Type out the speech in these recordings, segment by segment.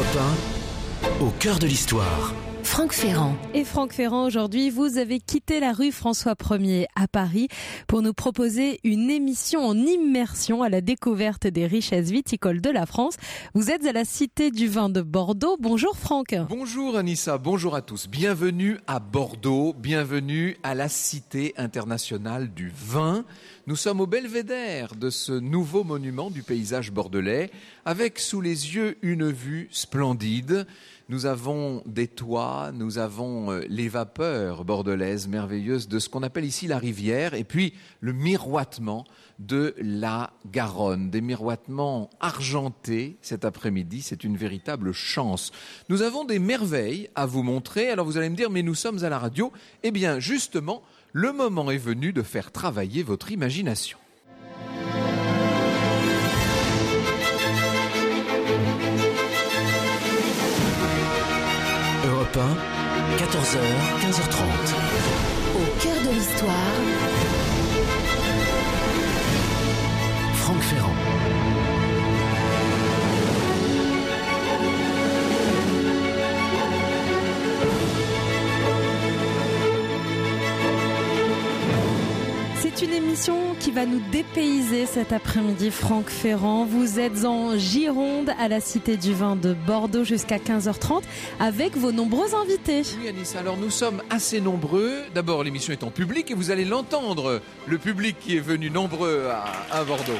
Europe 1, au cœur de l'histoire. Franck Ferrand. Et Franck Ferrand, aujourd'hui, vous avez quitté la rue François 1er à Paris pour nous proposer une émission en immersion à la découverte des richesses viticoles de la France. Vous êtes à la Cité du Vin de Bordeaux. Bonjour Franck. Bonjour Anissa, bonjour à tous. Bienvenue à Bordeaux, bienvenue à la Cité internationale du vin. Nous sommes au belvédère de ce nouveau monument du paysage bordelais, avec sous les yeux une vue splendide. Nous avons des toits, nous avons les vapeurs bordelaises merveilleuses de ce qu'on appelle ici la rivière, et puis le miroitement de la Garonne, des miroitements argentés cet après-midi, c'est une véritable chance. Nous avons des merveilles à vous montrer, alors vous allez me dire, mais nous sommes à la radio. Eh bien, justement, le moment est venu de faire travailler votre imagination. Europe 1, 14h, 15h30. Au cœur de l'histoire. Franck Ferrand. C'est une émission qui va nous dépayser cet après-midi, Franck Ferrand. Vous êtes en Gironde à la Cité du Vin de Bordeaux jusqu'à 15h30 avec vos nombreux invités. Oui Anissa, alors nous sommes assez nombreux. D'abord l'émission est en public et vous allez l'entendre, le public qui est venu nombreux à Bordeaux.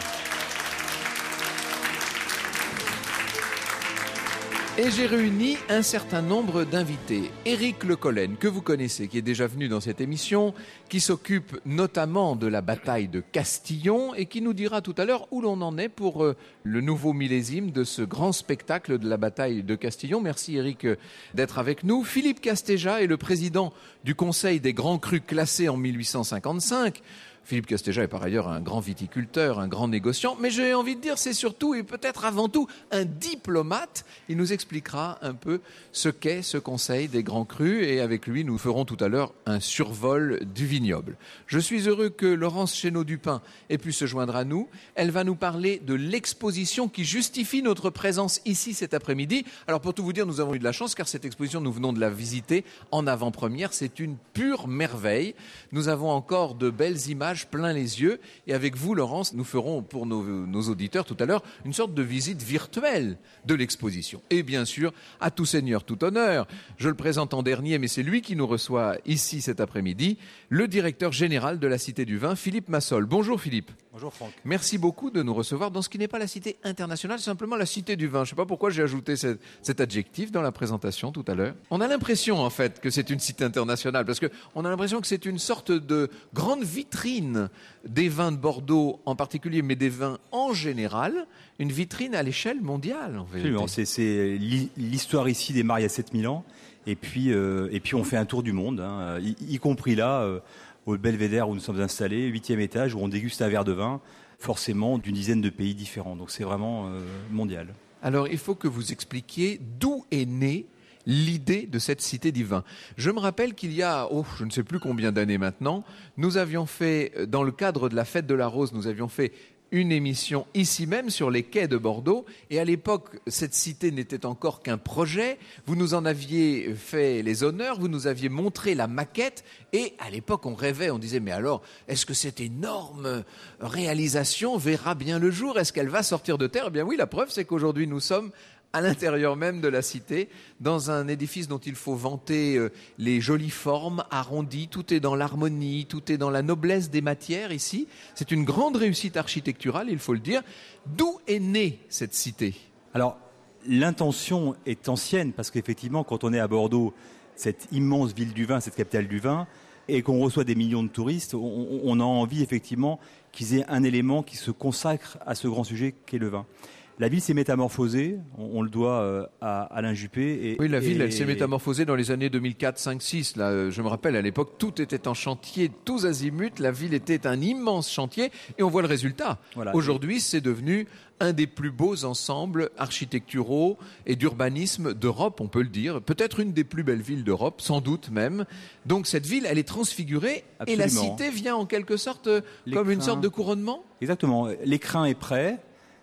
Et j'ai réuni un certain nombre d'invités. Éric Le Collen, que vous connaissez, qui est déjà venu dans cette émission, qui s'occupe notamment de la bataille de Castillon et qui nous dira tout à l'heure où l'on en est pour le nouveau millésime de ce grand spectacle de la bataille de Castillon. Merci Éric d'être avec nous. Philippe Castéja est le président du Conseil des grands crus classés en 1855. Philippe Castéja est par ailleurs un grand viticulteur, un grand négociant, mais j'ai envie de dire c'est surtout et peut-être avant tout un diplomate. Il nous expliquera un peu ce qu'est ce Conseil des grands crus et avec lui nous ferons tout à l'heure un survol du vignoble. Je suis heureux que Laurence Chénaud-Dupin ait pu se joindre à nous. Elle va nous parler de l'exposition qui justifie notre présence ici cet après-midi. Alors pour tout vous dire, nous avons eu de la chance car cette exposition, nous venons de la visiter en avant-première. C'est une pure merveille. Nous avons encore de belles images plein les yeux et avec vous Laurence nous ferons pour nos auditeurs tout à l'heure une sorte de visite virtuelle de l'exposition et bien sûr à tout seigneur tout honneur, je le présente en dernier mais c'est lui qui nous reçoit ici cet après-midi, le directeur général de la Cité du Vin, Philippe Massol. Bonjour Philippe. Bonjour Franck. Merci beaucoup de nous recevoir dans ce qui n'est pas la Cité internationale, c'est simplement la Cité du Vin. Je ne sais pas pourquoi j'ai ajouté cet adjectif dans la présentation tout à l'heure. On a l'impression en fait que c'est une Cité internationale parce qu'on a l'impression que c'est une sorte de grande vitrine des vins de Bordeaux en particulier, mais des vins en général, une vitrine à l'échelle mondiale en vérité. Absolument, c'est l'histoire ici démarre il y a 7000 ans et puis on fait un tour du monde, hein, y compris là au belvédère où nous sommes installés, 8e étage, où on déguste un verre de vin, forcément d'une dizaine de pays différents. Donc c'est vraiment mondial. Alors il faut que vous expliquiez d'où est née l'idée de cette Cité du Vin. Je me rappelle qu'il y a, je ne sais plus combien d'années maintenant, nous avions fait, dans le cadre de la Fête de la Rose, nous avions fait une émission ici même sur les quais de Bordeaux et à l'époque cette cité n'était encore qu'un projet, vous nous en aviez fait les honneurs, vous nous aviez montré la maquette et à l'époque on rêvait, on disait mais alors est-ce que cette énorme réalisation verra bien le jour, est-ce qu'elle va sortir de terre? Eh bien oui, la preuve c'est qu'aujourd'hui nous sommes à l'intérieur même de la cité, dans un édifice dont il faut vanter les jolies formes arrondies, tout est dans l'harmonie, tout est dans la noblesse des matières ici. C'est une grande réussite architecturale, il faut le dire. D'où est née cette cité? Alors, l'intention est ancienne, parce qu'effectivement, quand on est à Bordeaux, cette immense ville du vin, cette capitale du vin, et qu'on reçoit des millions de touristes, on a envie effectivement qu'ils aient un élément qui se consacre à ce grand sujet qu'est le vin. La ville s'est métamorphosée, on le doit à Alain Juppé. Oui, la ville, elle s'est métamorphosée dans les années 2004, 5, 6. Là, je me rappelle, à l'époque, tout était en chantier, tous azimuts. La ville était un immense chantier et on voit le résultat. Voilà. Aujourd'hui, c'est devenu un des plus beaux ensembles architecturaux et d'urbanisme d'Europe, on peut le dire. Peut-être une des plus belles villes d'Europe, sans doute même. Donc cette ville, elle est transfigurée. Absolument. Et la cité vient en quelque sorte comme une sorte de couronnement. Exactement. L'écrin est prêt.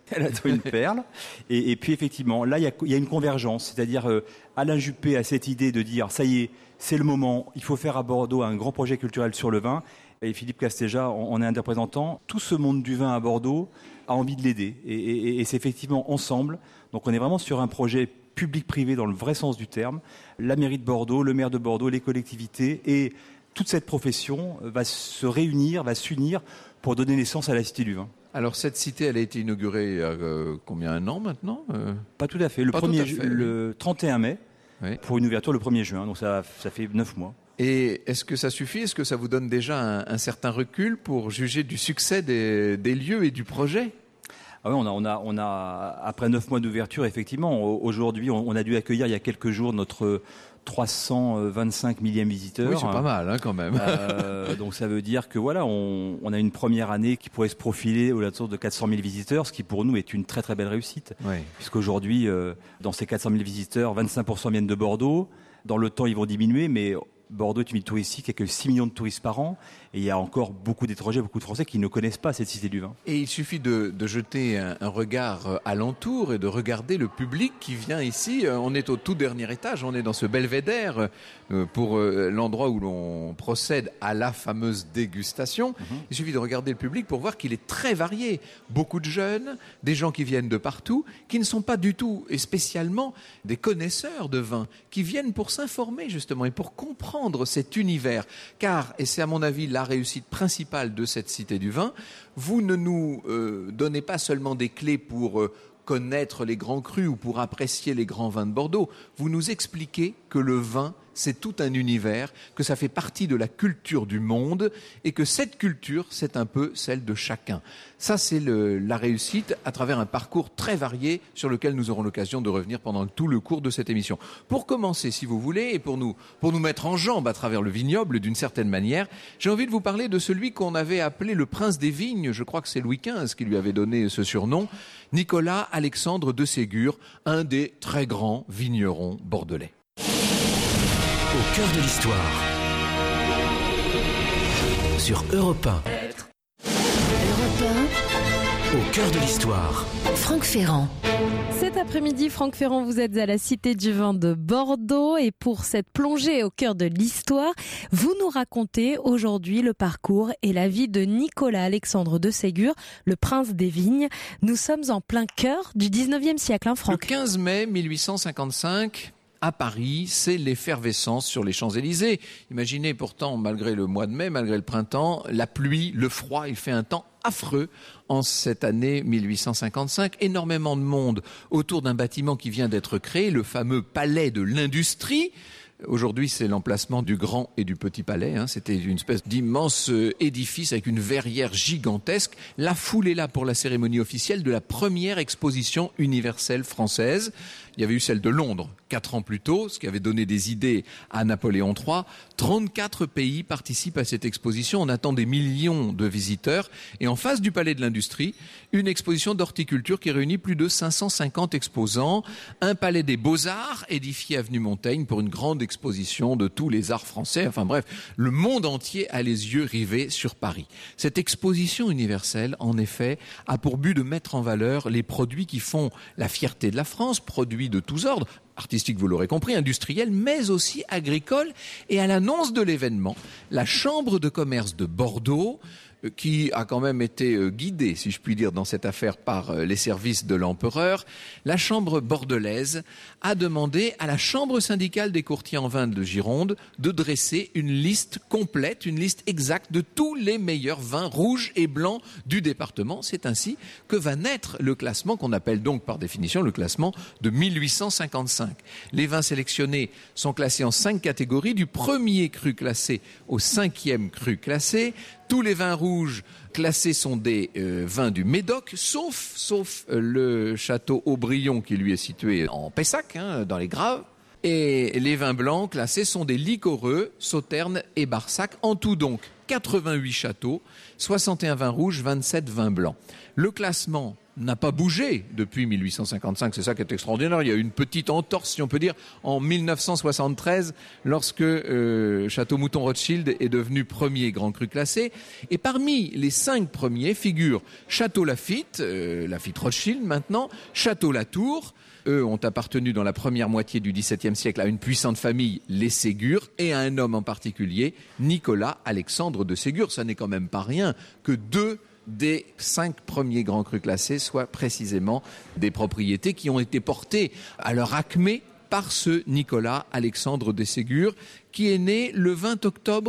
Elle a trouvé une perle. Et puis effectivement, là, il y a une convergence. C'est-à-dire, Alain Juppé a cette idée de dire, ça y est, c'est le moment, il faut faire à Bordeaux un grand projet culturel sur le vin. Et Philippe Castéja en est un des représentants. Tout ce monde du vin à Bordeaux a envie de l'aider. Et c'est effectivement ensemble. Donc on est vraiment sur un projet public-privé dans le vrai sens du terme. La mairie de Bordeaux, le maire de Bordeaux, les collectivités et toute cette profession va se réunir, va s'unir pour donner naissance à la Cité du Vin. Alors cette cité, elle a été inaugurée il y a combien, un an maintenant Pas tout à fait. Le 31 mai, oui. Pour une ouverture le 1er juin. Donc ça fait 9 mois. Et est-ce que ça suffit? Est-ce que ça vous donne déjà un certain recul pour juger du succès des lieux et du projet? Ah oui, on a après 9 mois d'ouverture, effectivement, aujourd'hui, on a dû accueillir il y a quelques jours notre 325 millième visiteur. Oui, c'est pas mal quand même. Donc ça veut dire que voilà, on a une première année qui pourrait se profiler au-delà de 400 000 visiteurs, ce qui pour nous est une très très belle réussite. Oui. Puisqu'aujourd'hui, dans ces 400 000 visiteurs, 25% viennent de Bordeaux. Dans le temps, ils vont diminuer, mais Bordeaux est une ville touristique avec 6 millions de touristes par an. Et il y a encore beaucoup d'étrangers, beaucoup de Français qui ne connaissent pas cette Cité du Vin. Et il suffit de jeter un regard alentour et de regarder le public qui vient ici. On est au tout dernier étage, on est dans ce belvédère pour l'endroit où l'on procède à la fameuse dégustation. Il suffit de regarder le public pour voir qu'il est très varié. Beaucoup de jeunes, des gens qui viennent de partout, qui ne sont pas du tout et spécialement des connaisseurs de vin, qui viennent pour s'informer justement et pour comprendre cet univers. Car, et c'est à mon avis la réussite principale de cette Cité du Vin, vous ne nous donnez pas seulement des clés pour connaître les grands crus ou pour apprécier les grands vins de Bordeaux, vous nous expliquez que le vin, c'est tout un univers, que ça fait partie de la culture du monde et que cette culture, c'est un peu celle de chacun. Ça, c'est la réussite à travers un parcours très varié sur lequel nous aurons l'occasion de revenir pendant tout le cours de cette émission. Pour commencer, si vous voulez, et pour nous mettre en jambe à travers le vignoble d'une certaine manière, j'ai envie de vous parler de celui qu'on avait appelé le prince des vignes. Je crois que c'est Louis XV qui lui avait donné ce surnom, Nicolas Alexandre de Ségur, un des très grands vignerons bordelais. Au cœur de l'histoire. Sur Europe 1. Europe Au cœur de l'histoire. 1, Franck Ferrand. Cet après-midi, Franck Ferrand, vous êtes à la Cité du Vin de Bordeaux et pour cette plongée au cœur de l'histoire, vous nous racontez aujourd'hui le parcours et la vie de Nicolas Alexandre de Ségur, le prince des vignes. Nous sommes en plein cœur du 19e siècle, Le Franck. 15 mai 1855, à Paris, c'est l'effervescence sur les Champs-Élysées. Imaginez pourtant, malgré le mois de mai, malgré le printemps, la pluie, le froid, il fait un temps affreux en cette année 1855. Énormément de monde autour d'un bâtiment qui vient d'être créé, le fameux Palais de l'Industrie. Aujourd'hui, c'est l'emplacement du Grand et du Petit Palais. C'était une espèce d'immense édifice avec une verrière gigantesque. La foule est là pour la cérémonie officielle de la première exposition universelle française. Il y avait eu celle de Londres 4 ans plus tôt, ce qui avait donné des idées à Napoléon III. 34 pays participent à cette exposition. On attend des millions de visiteurs. Et en face du Palais de l'Industrie, une exposition d'horticulture qui réunit plus de 550 exposants. Un palais des Beaux-Arts édifié avenue Montaigne pour une grande exposition de tous les arts français. Enfin bref, le monde entier a les yeux rivés sur Paris. Cette exposition universelle, en effet, a pour but de mettre en valeur les produits qui font la fierté de la France, produits de tous ordres, artistiques, vous l'aurez compris, industriels, mais aussi agricoles. Et à l'annonce de l'événement, la Chambre de commerce de Bordeaux, qui a quand même été guidée, si je puis dire, dans cette affaire par les services de l'empereur, la Chambre bordelaise a demandé à la Chambre syndicale des courtiers en vin de Gironde de dresser une liste complète, une liste exacte de tous les meilleurs vins rouges et blancs du département. C'est ainsi que va naître le classement qu'on appelle donc par définition le classement de 1855. Les vins sélectionnés sont classés en 5 catégories, du premier cru classé au 5e cru classé. Tous les vins rouges classés sont des vins du Médoc, sauf le château Aubryon qui lui est situé en Pessac, dans les Graves. Et les vins blancs classés sont des liquoreux, Sauternes et Barsac. En tout donc 88 châteaux, 61 vins rouges, 27 vins blancs. Le classement n'a pas bougé depuis 1855. C'est ça qui est extraordinaire. Il y a eu une petite entorse, si on peut dire, en 1973, lorsque Château Mouton Rothschild est devenu premier grand cru classé. Et parmi les 5 premiers figurent Château Lafite, Lafite Rothschild maintenant, Château Latour. Eux ont appartenu dans la première moitié du XVIIe siècle à une puissante famille, les Ségur, et à un homme en particulier, Nicolas Alexandre de Ségur. Ça n'est quand même pas rien que 2 des 5 premiers grands crus classés soient précisément des propriétés qui ont été portées à leur acmé par ce Nicolas Alexandre de Ségur, qui est né le 20 octobre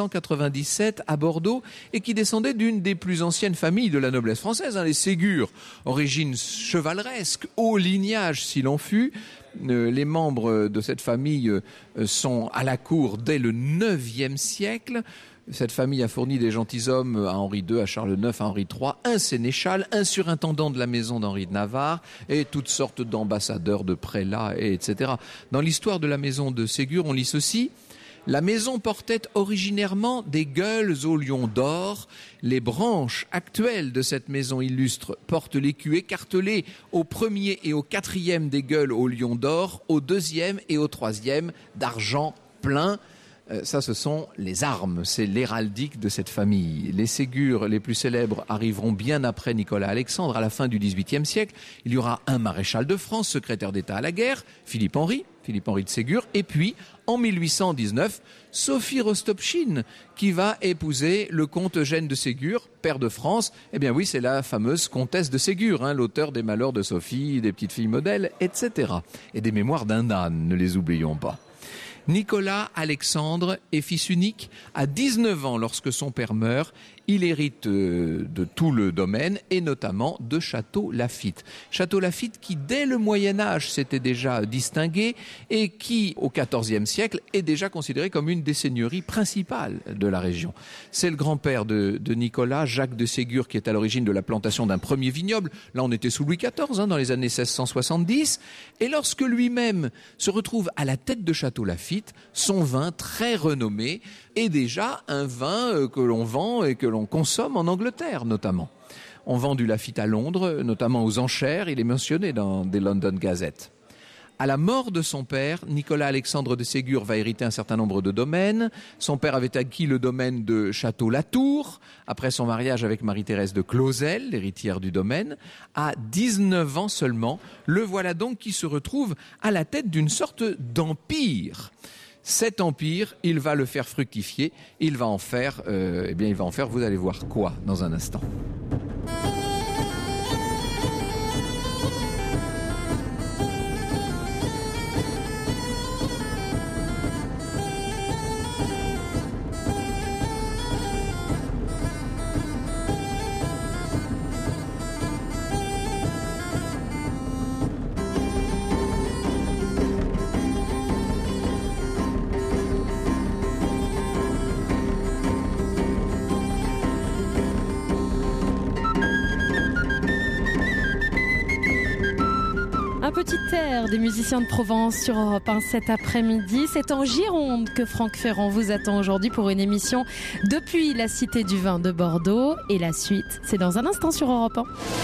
1697 à Bordeaux et qui descendait d'une des plus anciennes familles de la noblesse française, les Ségur, origine chevaleresque, haut lignage s'il en fut. Les membres de cette famille sont à la cour dès le IXe siècle. Cette famille a fourni des gentilshommes à Henri II, à Charles IX, à Henri III, un sénéchal, un surintendant de la maison d'Henri de Navarre et toutes sortes d'ambassadeurs, de prélats, etc. Dans l'histoire de la maison de Ségur, on lit ceci. La maison portait originairement des gueules aux lions d'or. Les branches actuelles de cette maison illustre portent l'écu écartelé au 1er et au 4e des gueules aux lions d'or, au 2e et au 3e d'argent plein. Ça, ce sont les armes, c'est l'héraldique de cette famille. Les Ségur les plus célèbres arriveront bien après Nicolas Alexandre, à la fin du XVIIIe siècle. Il y aura un maréchal de France, secrétaire d'État à la guerre, Philippe Henri de Ségur, et puis, en 1819, Sophie Rostopchine, qui va épouser le comte Eugène de Ségur, père de France. Eh bien oui, c'est la fameuse comtesse de Ségur, l'auteur des Malheurs de Sophie, des Petites filles modèles, etc. Et des Mémoires d'un âne, ne les oublions pas. Nicolas Alexandre est fils unique. À 19 ans, lorsque son père meurt, il hérite de tout le domaine et notamment de Château Lafite. Château Lafite qui, dès le Moyen-Âge, s'était déjà distingué et qui, au XIVe siècle, est déjà considéré comme une des seigneuries principales de la région. C'est le grand-père de Nicolas, Jacques de Ségur, qui est à l'origine de la plantation d'un premier vignoble. Là, on était sous Louis XIV, dans les années 1670. Et lorsque lui-même se retrouve à la tête de Château Lafite, son vin très renommé est déjà un vin que l'on vend et que l'on consomme en Angleterre notamment. On vend du Lafite à Londres, notamment aux enchères, il est mentionné dans des London Gazette. À la mort de son père, Nicolas Alexandre de Ségur va hériter un certain nombre de domaines. Son père avait acquis le domaine de Château Latour, après son mariage avec Marie-Thérèse de Clausel, l'héritière du domaine. À 19 ans seulement, le voilà donc qui se retrouve à la tête d'une sorte d'empire. Cet empire, il va le faire fructifier, il va en faire, vous allez voir quoi dans un instant. Un petit air des musiciens de Provence sur Europe 1 cet après-midi. C'est en Gironde que Franck Ferrand vous attend aujourd'hui pour une émission depuis la Cité du Vin de Bordeaux. Et la suite, c'est dans un instant sur Europe 1.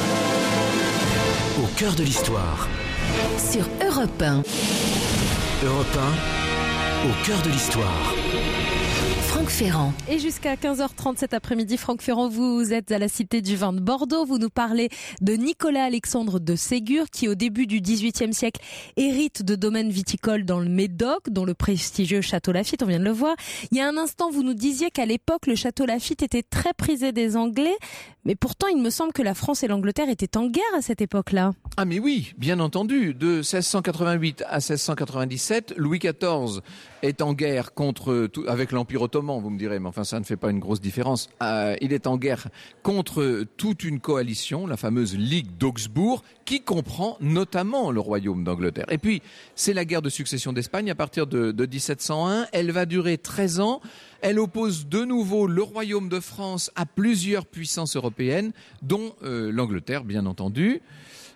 Au cœur de l'histoire. Sur Europe 1. Europe 1, au cœur de l'histoire. Franck Ferrand. Et jusqu'à 15h30 cet après-midi, Franck Ferrand, vous êtes à la Cité du Vin de Bordeaux. Vous nous parlez de Nicolas Alexandre de Ségur, qui au début du XVIIIe siècle hérite de domaines viticoles dans le Médoc, dont le prestigieux Château Lafite, on vient de le voir. Il y a un instant, vous nous disiez qu'à l'époque, le Château Lafite était très prisé des Anglais. Mais pourtant, il me semble que la France et l'Angleterre étaient en guerre à cette époque-là. Ah mais oui, bien entendu. De 1688 à 1697, Louis XIV est en guerre avec l'Empire ottoman, vous me direz, mais enfin ça ne fait pas une grosse différence. Il est en guerre contre toute une coalition, la fameuse Ligue d'Augsbourg, qui comprend notamment le royaume d'Angleterre. Et puis, c'est la guerre de succession d'Espagne à partir de 1701. Elle va durer 13 ans. Elle oppose de nouveau le royaume de France à plusieurs puissances européennes, dont l'Angleterre, bien entendu.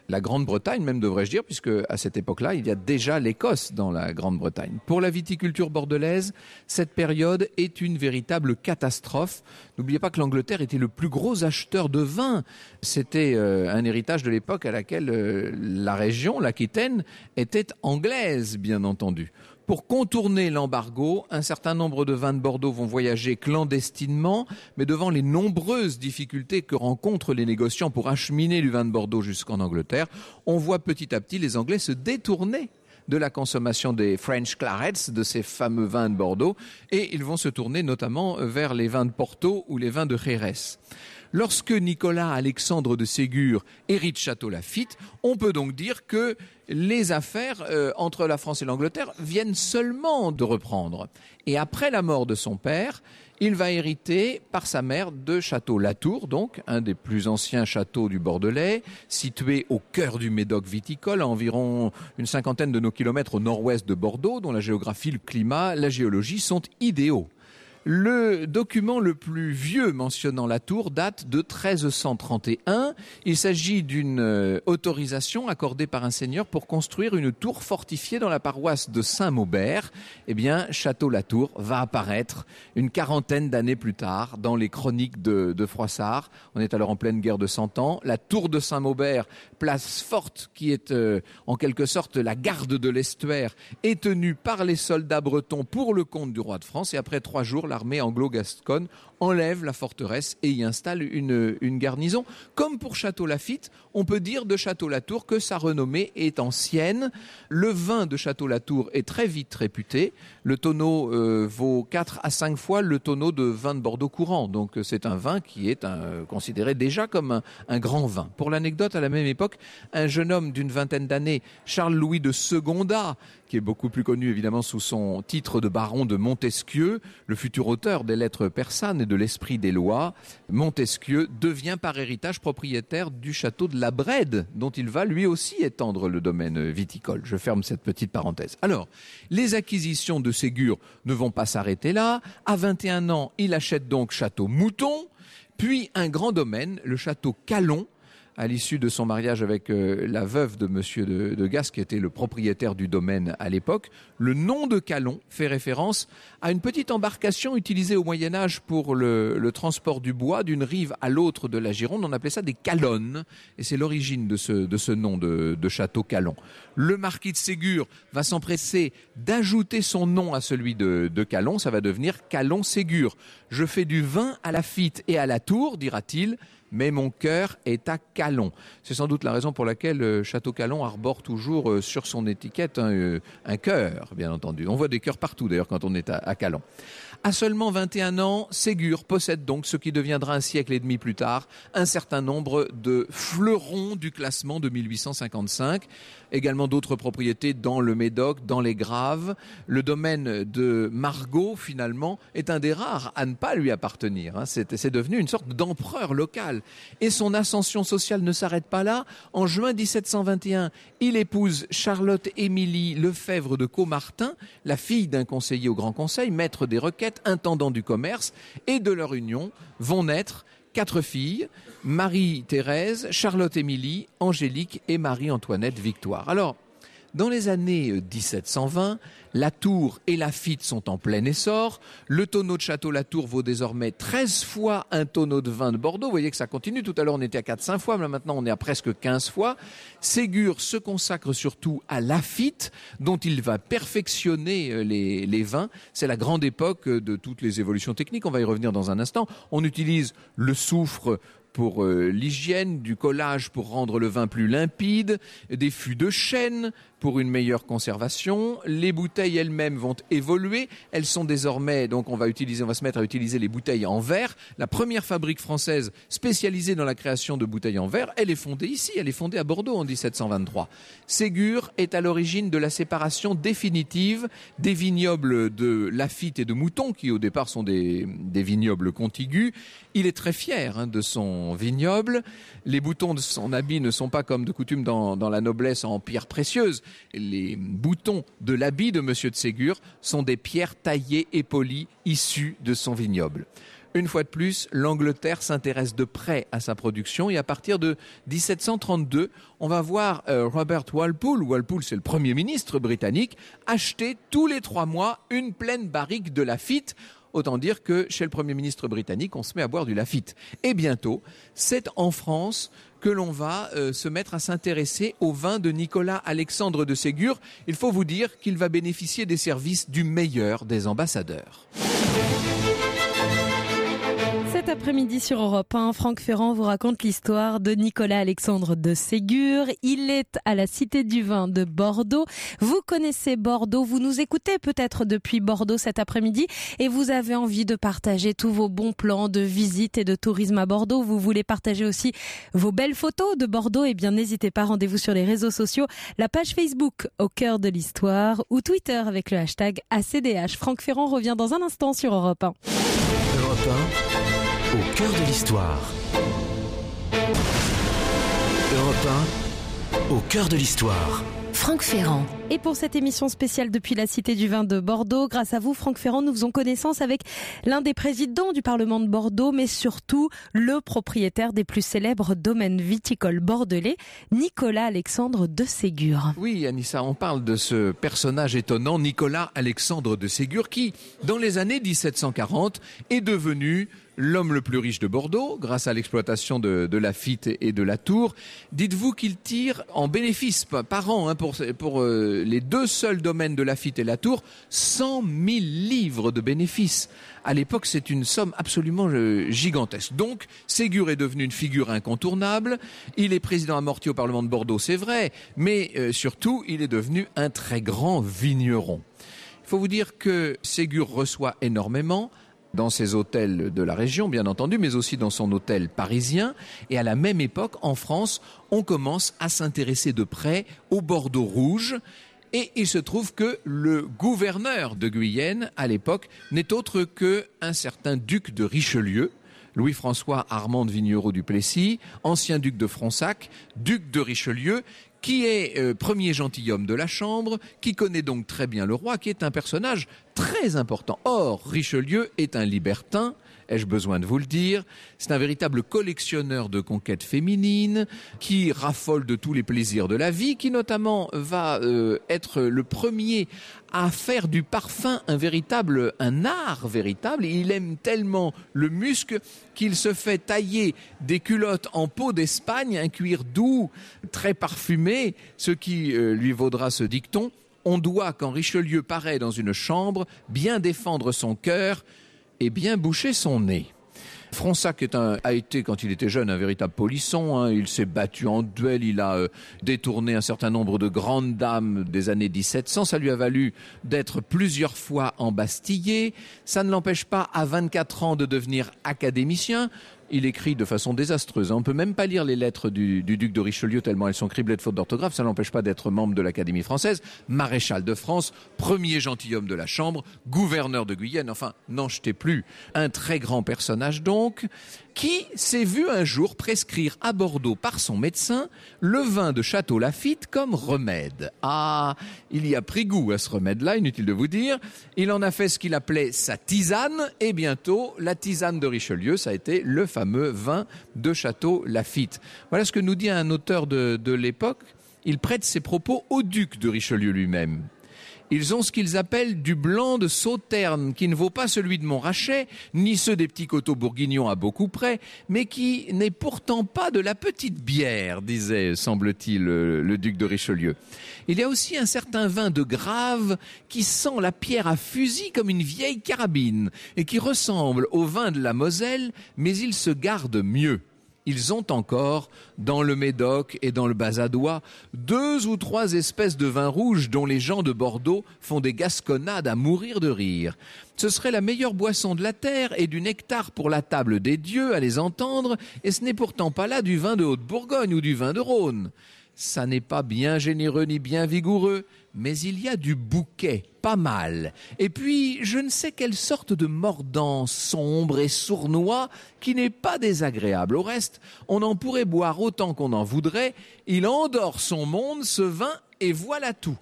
la Grande-Bretagne, même devrais-je dire, puisque à cette époque-là, il y a déjà l'Écosse dans la Grande-Bretagne. Pour la viticulture bordelaise, cette période est une véritable catastrophe. N'oubliez pas que l'Angleterre était le plus gros acheteur de vin. C'était un héritage de l'époque à laquelle la région, l'Aquitaine, était anglaise, bien entendu. Pour contourner l'embargo, un certain nombre de vins de Bordeaux vont voyager clandestinement, mais devant les nombreuses difficultés que rencontrent les négociants pour acheminer du vin de Bordeaux jusqu'en Angleterre, on voit petit à petit les Anglais se détourner de la consommation des French Clarets, de ces fameux vins de Bordeaux, et ils vont se tourner notamment vers les vins de Porto ou les vins de Jerez. Lorsque Nicolas Alexandre de Ségur hérite Château Lafite, on peut donc dire que les affaires entre la France et l'Angleterre viennent seulement de reprendre. Et après la mort de son père, il va hériter par sa mère de Château Latour, donc un des plus anciens châteaux du Bordelais, situé au cœur du Médoc viticole, à environ une cinquantaine de nos kilomètres au nord-ouest de Bordeaux, dont la géographie, le climat, la géologie sont idéaux. Le document le plus vieux mentionnant la tour date de 1331. Il s'agit d'une autorisation accordée par un seigneur pour construire une tour fortifiée dans la paroisse de Saint-Maubert. Eh bien, Château-Latour va apparaître une quarantaine d'années plus tard dans les chroniques de Froissart. On est alors en pleine guerre de 100 ans. La tour de Saint-Maubert, place forte qui est en quelque sorte la garde de l'estuaire, est tenue par les soldats bretons pour le compte du roi de France. Et après 3 jours, l'armée anglo-gasconne enlève la forteresse et y installe une garnison. Comme pour Château Lafite, on peut dire de Château Latour que sa renommée est ancienne. Le vin de Château Latour est très vite réputé. Le tonneau vaut 4 à 5 fois le tonneau de vin de Bordeaux courant. Donc c'est un vin qui est considéré déjà comme un grand vin. Pour l'anecdote, à la même époque, un jeune homme d'une vingtaine d'années, Charles-Louis de Segondat, qui est beaucoup plus connu évidemment sous son titre de baron de Montesquieu, le futur auteur des lettres persanes et de l'esprit des lois, Montesquieu devient par héritage propriétaire du château de la Brède, dont il va lui aussi étendre le domaine viticole. Je ferme cette petite parenthèse. Alors, les acquisitions de Ségur ne vont pas s'arrêter là. À 21 ans, il achète donc Château Mouton, puis un grand domaine, le château Calon, à l'issue de son mariage avec la veuve de Monsieur de Gasques, qui était le propriétaire du domaine à l'époque. Le nom de Calon fait référence à une petite embarcation utilisée au Moyen-Âge pour le transport du bois d'une rive à l'autre de la Gironde. On appelait ça des calonnes, et c'est l'origine de ce nom de château Calon. Le marquis de Ségur va s'empresser d'ajouter son nom à celui de Calon. Ça va devenir Calon-Ségur. Je fais du vin à Lafite et à la Tour, dira-t-il, mais mon cœur est à Calon. C'est sans doute la raison pour laquelle Château Calon arbore toujours sur son étiquette un cœur, bien entendu. On voit des cœurs partout d'ailleurs quand on est à Calon. À seulement 21 ans, Ségur possède donc ce qui deviendra un siècle et demi plus tard un certain nombre de fleurons du classement de 1855. Également d'autres propriétés dans le Médoc, dans les Graves. Le domaine de Margaux, finalement, est un des rares à ne pas lui appartenir. C'est devenu une sorte d'empereur local. Et son ascension sociale ne s'arrête pas là. En juin 1721, il épouse Charlotte-Émilie Lefebvre de Caumartin, la fille d'un conseiller au Grand Conseil, maître des requêtes, intendant du commerce, et de leur union vont naître 4 filles, Marie-Thérèse, Charlotte-Émilie, Angélique et Marie-Antoinette Victoire. Alors, dans les années 1720, la Tour et Lafite sont en plein essor. Le tonneau de Château Latour vaut désormais 13 fois un tonneau de vin de Bordeaux. Vous voyez que ça continue. Tout à l'heure, on était à 4-5 fois, mais maintenant, on est à presque 15 fois. Ségur se consacre surtout à Lafite, dont il va perfectionner les vins. C'est la grande époque de toutes les évolutions techniques. On va y revenir dans un instant. On utilise le soufre pour l'hygiène, du collage pour rendre le vin plus limpide, des fûts de chêne pour une meilleure conservation. Les bouteilles elles-mêmes vont évoluer. Elles sont désormais, donc on va se mettre à utiliser les bouteilles en verre. La première fabrique française spécialisée dans la création de bouteilles en verre, elle est fondée ici, elle est fondée à Bordeaux en 1723. Ségur est à l'origine de la séparation définitive des vignobles de Lafite et de Mouton, qui au départ sont des vignobles contigus. Il est très fier de son vignoble. Les boutons de son habit ne sont pas comme de coutume dans la noblesse en pierres précieuses. Les boutons de l'habit de Monsieur de Ségur sont des pierres taillées et polies issues de son vignoble. Une fois de plus, l'Angleterre s'intéresse de près à sa production et à partir de 1732, on va voir Robert Walpole, c'est le Premier ministre britannique, acheter tous les 3 mois une pleine barrique de Lafite. Autant dire que chez le Premier ministre britannique, on se met à boire du Lafite. Et bientôt, c'est en France que l'on va se mettre à s'intéresser au vin de Nicolas Alexandre de Ségur. Il faut vous dire qu'il va bénéficier des services du meilleur des ambassadeurs. Cet après-midi sur Europe 1, Franck Ferrand vous raconte l'histoire de Nicolas Alexandre de Ségur. Il est à la Cité du Vin de Bordeaux. Vous connaissez Bordeaux, vous nous écoutez peut-être depuis Bordeaux cet après-midi et vous avez envie de partager tous vos bons plans de visite et de tourisme à Bordeaux. Vous voulez partager aussi vos belles photos de Bordeaux. Eh bien, n'hésitez pas, rendez-vous sur les réseaux sociaux, la page Facebook Au cœur de l'histoire ou Twitter avec le hashtag ACDH. Franck Ferrand revient dans un instant sur Europe 1. Europe 1, au cœur de l'histoire. Europe 1, au cœur de l'histoire. Franck Ferrand. Et pour cette émission spéciale depuis la Cité du Vin de Bordeaux, grâce à vous, Franck Ferrand, nous faisons connaissance avec l'un des présidents du Parlement de Bordeaux, mais surtout le propriétaire des plus célèbres domaines viticoles bordelais, Nicolas Alexandre de Ségur. Oui, Anissa, on parle de ce personnage étonnant, Nicolas Alexandre de Ségur, qui, dans les années 1740, est devenu l'homme le plus riche de Bordeaux, grâce à l'exploitation de Lafite et de la Tour. Dites-vous qu'il tire en bénéfice par an, pour les 2 seuls domaines de Lafite et la Tour, 100 000 livres de bénéfices. À l'époque, c'est une somme absolument gigantesque. Donc, Ségur est devenu une figure incontournable. Il est président amorti au Parlement de Bordeaux, c'est vrai, mais surtout, il est devenu un très grand vigneron. Il faut vous dire que Ségur reçoit énormément dans ses hôtels de la région, bien entendu, mais aussi dans son hôtel parisien. Et à la même époque, en France, on commence à s'intéresser de près au Bordeaux rouge. Et il se trouve que le gouverneur de Guyenne, à l'époque, n'est autre qu'un certain duc de Richelieu, Louis-François Armand de Vignerot-du-Plessis, ancien duc de Fronsac, duc de Richelieu, qui est premier gentilhomme de la Chambre, qui connaît donc très bien le roi, qui est un personnage très important. Or, Richelieu est un libertin, ai-je besoin de vous le dire? C'est un véritable collectionneur de conquêtes féminines, qui raffole de tous les plaisirs de la vie, qui notamment va être le premier à faire du parfum un art véritable. Il aime tellement le musc qu'il se fait tailler des culottes en peau d'Espagne, un cuir doux, très parfumé, ce qui lui vaudra ce dicton: on doit, quand Richelieu paraît dans une chambre, bien défendre son cœur et bien boucher son nez. Fronsac a été, quand il était jeune, un véritable polisson. Il s'est battu en duel, il a détourné un certain nombre de grandes dames des années 1700. Ça lui a valu d'être plusieurs fois embastillé. Ça ne l'empêche pas, à 24 ans, de devenir académicien. Il écrit de façon désastreuse. On ne peut même pas lire les lettres du duc de Richelieu tellement elles sont criblées de fautes d'orthographe. Ça ne l'empêche pas d'être membre de l'Académie française, maréchal de France, premier gentilhomme de la Chambre, gouverneur de Guyenne. Enfin, n'en jetez plus. Un très grand personnage donc, qui s'est vu un jour prescrire à Bordeaux par son médecin le vin de Château Lafite comme remède. Ah, il y a pris goût à ce remède-là, inutile de vous dire. Il en a fait ce qu'il appelait sa tisane, et bientôt, la tisane de Richelieu, ça a été le fameux vin de Château Lafite. Voilà ce que nous dit un auteur de l'époque. Il prête ses propos au duc de Richelieu lui-même. Ils ont ce qu'ils appellent du blanc de Sauterne, qui ne vaut pas celui de Montrachet, ni ceux des petits coteaux bourguignons à beaucoup près, mais qui n'est pourtant pas de la petite bière, disait, semble-t-il, le duc de Richelieu. Il y a aussi un certain vin de Grave qui sent la pierre à fusil comme une vieille carabine, et qui ressemble au vin de la Moselle, mais il se garde mieux. Ils ont encore, dans le Médoc et dans le Bas-Adois, 2 ou 3 espèces de vins rouges dont les gens de Bordeaux font des gasconnades à mourir de rire. Ce serait la meilleure boisson de la terre et du nectar pour la table des dieux à les entendre, et ce n'est pourtant pas là du vin de Haute-Bourgogne ou du vin de Rhône. Ça n'est pas bien généreux ni bien vigoureux, mais il y a du bouquet, pas mal. Et puis, je ne sais quelle sorte de mordant sombre et sournois qui n'est pas désagréable. Au reste, on en pourrait boire autant qu'on en voudrait. Il endort son monde, ce vin, et voilà tout.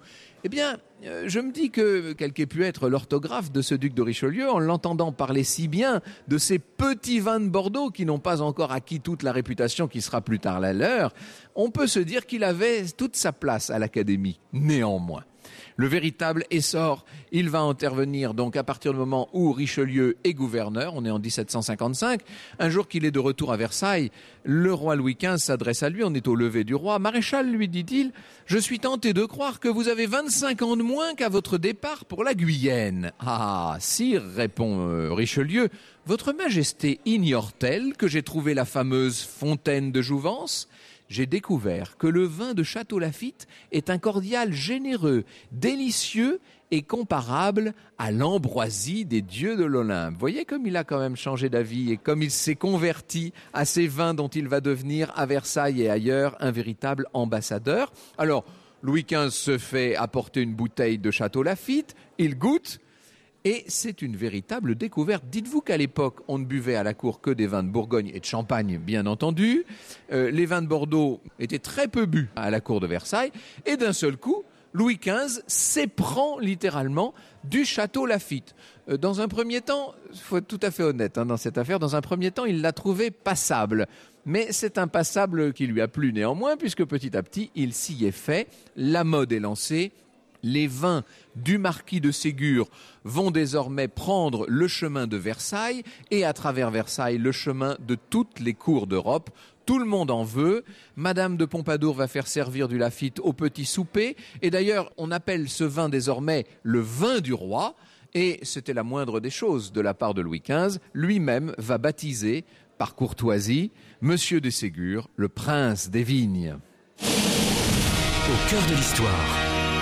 Eh bien, je me dis que, quelle qu'ait pu être l'orthographe de ce duc de Richelieu, en l'entendant parler si bien de ces petits vins de Bordeaux qui n'ont pas encore acquis toute la réputation qui sera plus tard la leur, on peut se dire qu'il avait toute sa place à l'Académie, néanmoins. Le véritable essor, il va intervenir donc à partir du moment où Richelieu est gouverneur, on est en 1755, un jour qu'il est de retour à Versailles, le roi Louis XV s'adresse à lui, on est au lever du roi. Maréchal, lui dit-il, je suis tenté de croire que vous avez 25 ans de moins qu'à votre départ pour la Guyenne. Ah, sire, répond Richelieu, votre majesté ignore-t-elle que j'ai trouvé la fameuse fontaine de Jouvence ? J'ai découvert que le vin de Château-Lafite est un cordial généreux, délicieux et comparable à l'ambroisie des dieux de l'Olympe. Vous voyez comme il a quand même changé d'avis et comme il s'est converti à ces vins dont il va devenir à Versailles et ailleurs un véritable ambassadeur. Alors, Louis XV se fait apporter une bouteille de Château-Lafite, il goûte. Et c'est une véritable découverte. Dites-vous qu'à l'époque, on ne buvait à la cour que des vins de Bourgogne et de Champagne, bien entendu. Les vins de Bordeaux étaient très peu bu à la cour de Versailles. Et d'un seul coup, Louis XV s'éprend littéralement du château Lafite. Dans un premier temps, il faut être tout à fait honnête dans cette affaire, dans un premier temps, il l'a trouvé passable. Mais c'est un passable qui lui a plu néanmoins, puisque petit à petit, il s'y est fait. La mode est lancée. Les vins du marquis de Ségur vont désormais prendre le chemin de Versailles et à travers Versailles, le chemin de toutes les cours d'Europe. Tout le monde en veut. Madame de Pompadour va faire servir du Lafite au petit souper. Et d'ailleurs, on appelle ce vin désormais le vin du roi. Et c'était la moindre des choses de la part de Louis XV. Lui-même va baptiser, par courtoisie, Monsieur de Ségur, le prince des vignes. Au cœur de l'histoire.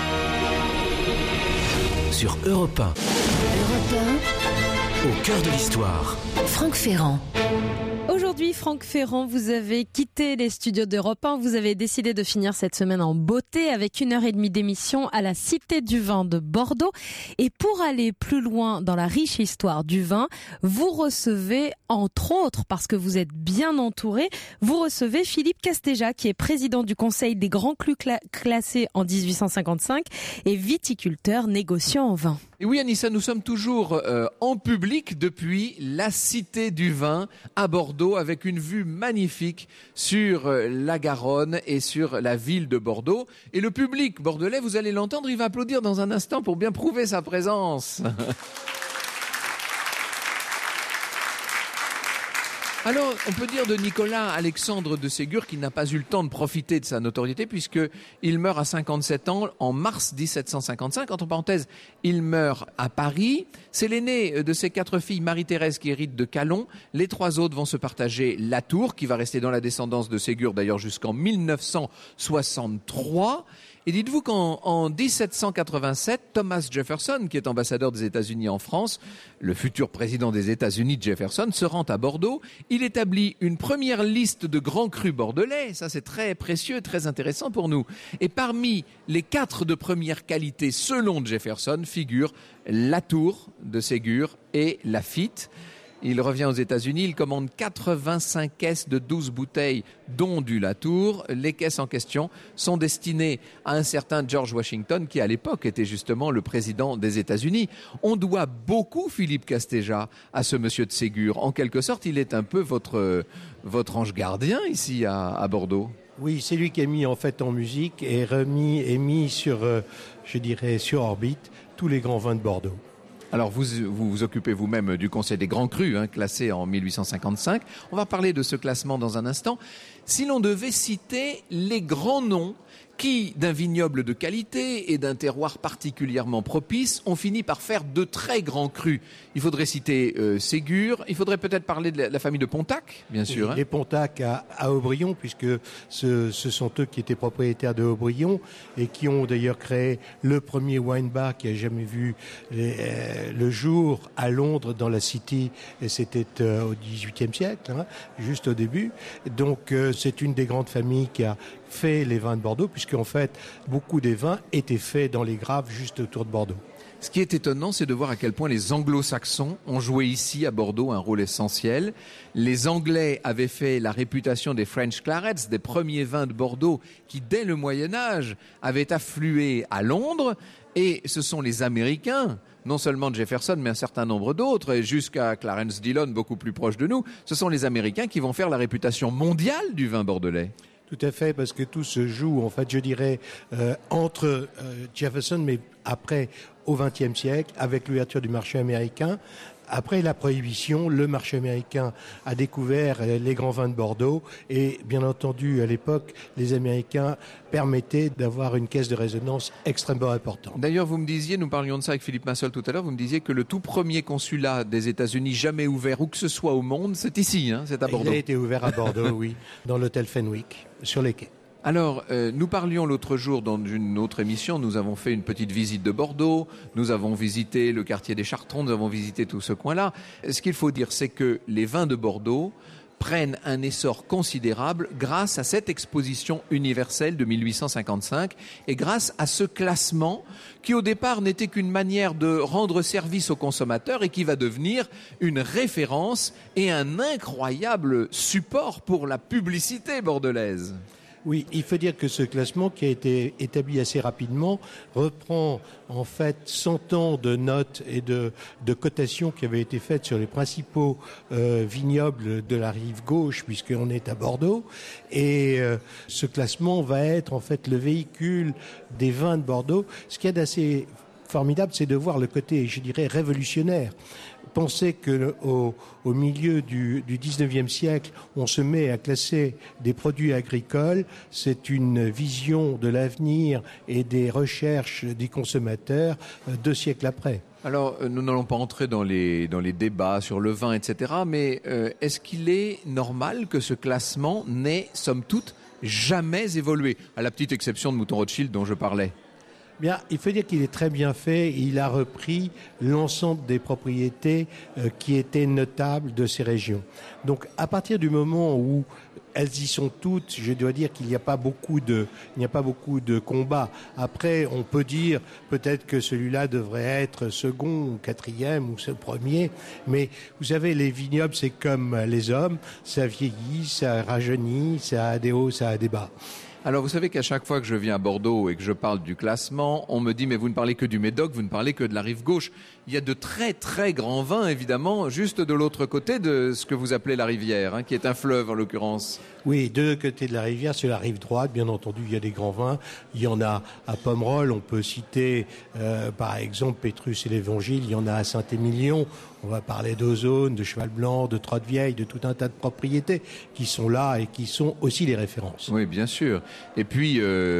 Sur Europe 1. Europe Au cœur de l'histoire. 1, Franck Ferrand. Aujourd'hui, Franck Ferrand, vous avez quitté les studios d'Europe 1. Vous avez décidé de finir cette semaine en beauté avec 1h30 d'émission à la Cité du Vin de Bordeaux. Et pour aller plus loin dans la riche histoire du vin, vous recevez, entre autres, parce que vous êtes bien entouré, vous recevez Philippe Castéja, qui est président du Conseil des grands crus classés en 1855 et viticulteur négociant en vin. Et oui, Anissa, nous sommes toujours en public depuis la Cité du Vin à Bordeaux avec une vue magnifique sur la Garonne et sur la ville de Bordeaux. Et le public bordelais, vous allez l'entendre, il va applaudir dans un instant pour bien prouver sa présence. Alors, on peut dire de Nicolas Alexandre de Ségur qu'il n'a pas eu le temps de profiter de sa notoriété puisqu'il meurt à 57 ans en mars 1755. Entre parenthèses, il meurt à Paris. C'est l'aîné de ses 4 filles, Marie-Thérèse, qui hérite de Calon. Les 3 autres vont se partager la tour, qui va rester dans la descendance de Ségur d'ailleurs jusqu'en 1963. Et dites-vous qu'en 1787, Thomas Jefferson, qui est ambassadeur des États-Unis en France, le futur président des États-Unis, Jefferson, se rend à Bordeaux. Il établit une première liste de grands crus bordelais. Ça, c'est très précieux, très intéressant pour nous. Et parmi les 4 de première qualité, selon Jefferson, figurent la Tour de Ségur et Lafite. Il revient aux États-Unis, il commande 85 caisses de 12 bouteilles, dont du Latour. Les caisses en question sont destinées à un certain George Washington, qui à l'époque était justement le président des États-Unis. On doit beaucoup, Philippe Castéja, à ce monsieur de Ségur. En quelque sorte, il est un peu votre ange gardien ici à Bordeaux. Oui, c'est lui qui a mis en fait en musique et mis sur, sur orbite tous les grands vins de Bordeaux. Alors vous occupez vous-même du Conseil des grands crus, classé en 1855. On va parler de ce classement dans un instant. Si l'on devait citer les grands noms qui, d'un vignoble de qualité et d'un terroir particulièrement propice, ont fini par faire de très grands crus. Il faudrait citer Ségur, il faudrait peut-être parler de la famille de Pontac, bien sûr. Les Pontac à Aubryon, puisque ce sont eux qui étaient propriétaires de Aubryon et qui ont d'ailleurs créé le premier wine bar qui a jamais vu le jour à Londres dans la City, et c'était au XVIIIe siècle, juste au début. Donc c'est une des grandes familles qui a fait les vins de Bordeaux, puisqu'en fait beaucoup des vins étaient faits dans les graves juste autour de Bordeaux. Ce qui est étonnant, c'est de voir à quel point les anglo-saxons ont joué ici à Bordeaux un rôle essentiel. Les Anglais avaient fait la réputation des French Clarets, des premiers vins de Bordeaux qui, dès le Moyen-Âge, avaient afflué à Londres. Et ce sont les Américains, non seulement de Jefferson, mais un certain nombre d'autres, et jusqu'à Clarence Dillon, beaucoup plus proche de nous, ce sont les Américains qui vont faire la réputation mondiale du vin bordelais. Tout à fait, parce que tout se joue, en fait, je dirais, entre Jefferson, mais après, au XXe siècle, avec l'ouverture du marché américain. Après la prohibition, le marché américain a découvert les grands vins de Bordeaux et bien entendu à l'époque, les Américains permettaient d'avoir une caisse de résonance extrêmement importante. D'ailleurs, vous me disiez, nous parlions de ça avec Philippe Massol tout à l'heure, vous me disiez que le tout premier consulat des États-Unis jamais ouvert où que ce soit au monde, c'est ici, c'est à Bordeaux. Il a été ouvert à Bordeaux, oui, dans l'hôtel Fenwick, sur les quais. Alors, nous parlions l'autre jour dans une autre émission, nous avons fait une petite visite de Bordeaux, nous avons visité le quartier des Chartrons, nous avons visité tout ce coin-là. Ce qu'il faut dire, c'est que les vins de Bordeaux prennent un essor considérable grâce à cette exposition universelle de 1855 et grâce à ce classement qui au départ n'était qu'une manière de rendre service aux consommateurs et qui va devenir une référence et un incroyable support pour la publicité bordelaise. Oui, il faut dire que ce classement qui a été établi assez rapidement reprend en fait 100 ans de notes et de cotations qui avaient été faites sur les principaux vignobles de la rive gauche puisqu'on est à Bordeaux et ce classement va être en fait le véhicule des vins de Bordeaux. Ce qui est d'assez formidable, c'est de voir le côté, je dirais, révolutionnaire. Penser qu'au milieu du 19e siècle, on se met à classer des produits agricoles, c'est une vision de l'avenir et des recherches des consommateurs 2 siècles après. Alors, nous n'allons pas entrer dans les débats sur le vin, etc., mais est-ce qu'il est normal que ce classement n'ait, somme toute, jamais évolué, à la petite exception de Mouton Rothschild dont je parlais? Bien, il faut dire qu'il est très bien fait. Il a repris l'ensemble des propriétés qui étaient notables de ces régions. Donc, à partir du moment où elles y sont toutes, je dois dire qu'il n'y a pas beaucoup de combats. Après, on peut dire peut-être que celui-là devrait être second ou quatrième ou ce premier. Mais vous savez, les vignobles, c'est comme les hommes. Ça vieillit, ça rajeunit, ça a des hauts, ça a des bas. Alors, vous savez qu'à chaque fois que je viens à Bordeaux et que je parle du classement, on me dit « mais vous ne parlez que du Médoc, vous ne parlez que de la rive gauche ». Il y a de très très grands vins, évidemment, juste de l'autre côté de ce que vous appelez la rivière, qui est un fleuve en l'occurrence. Oui, de l'autre côté de la rivière, sur la rive droite, bien entendu, il y a des grands vins. Il y en a à Pomerol, on peut citer par exemple Pétrus et l'Évangile, il y en a à Saint-Émilion. On va parler d'Ozone, de Cheval Blanc, de Trotte-Vieille, de tout un tas de propriétés qui sont là et qui sont aussi les références. Oui, bien sûr. Et puis,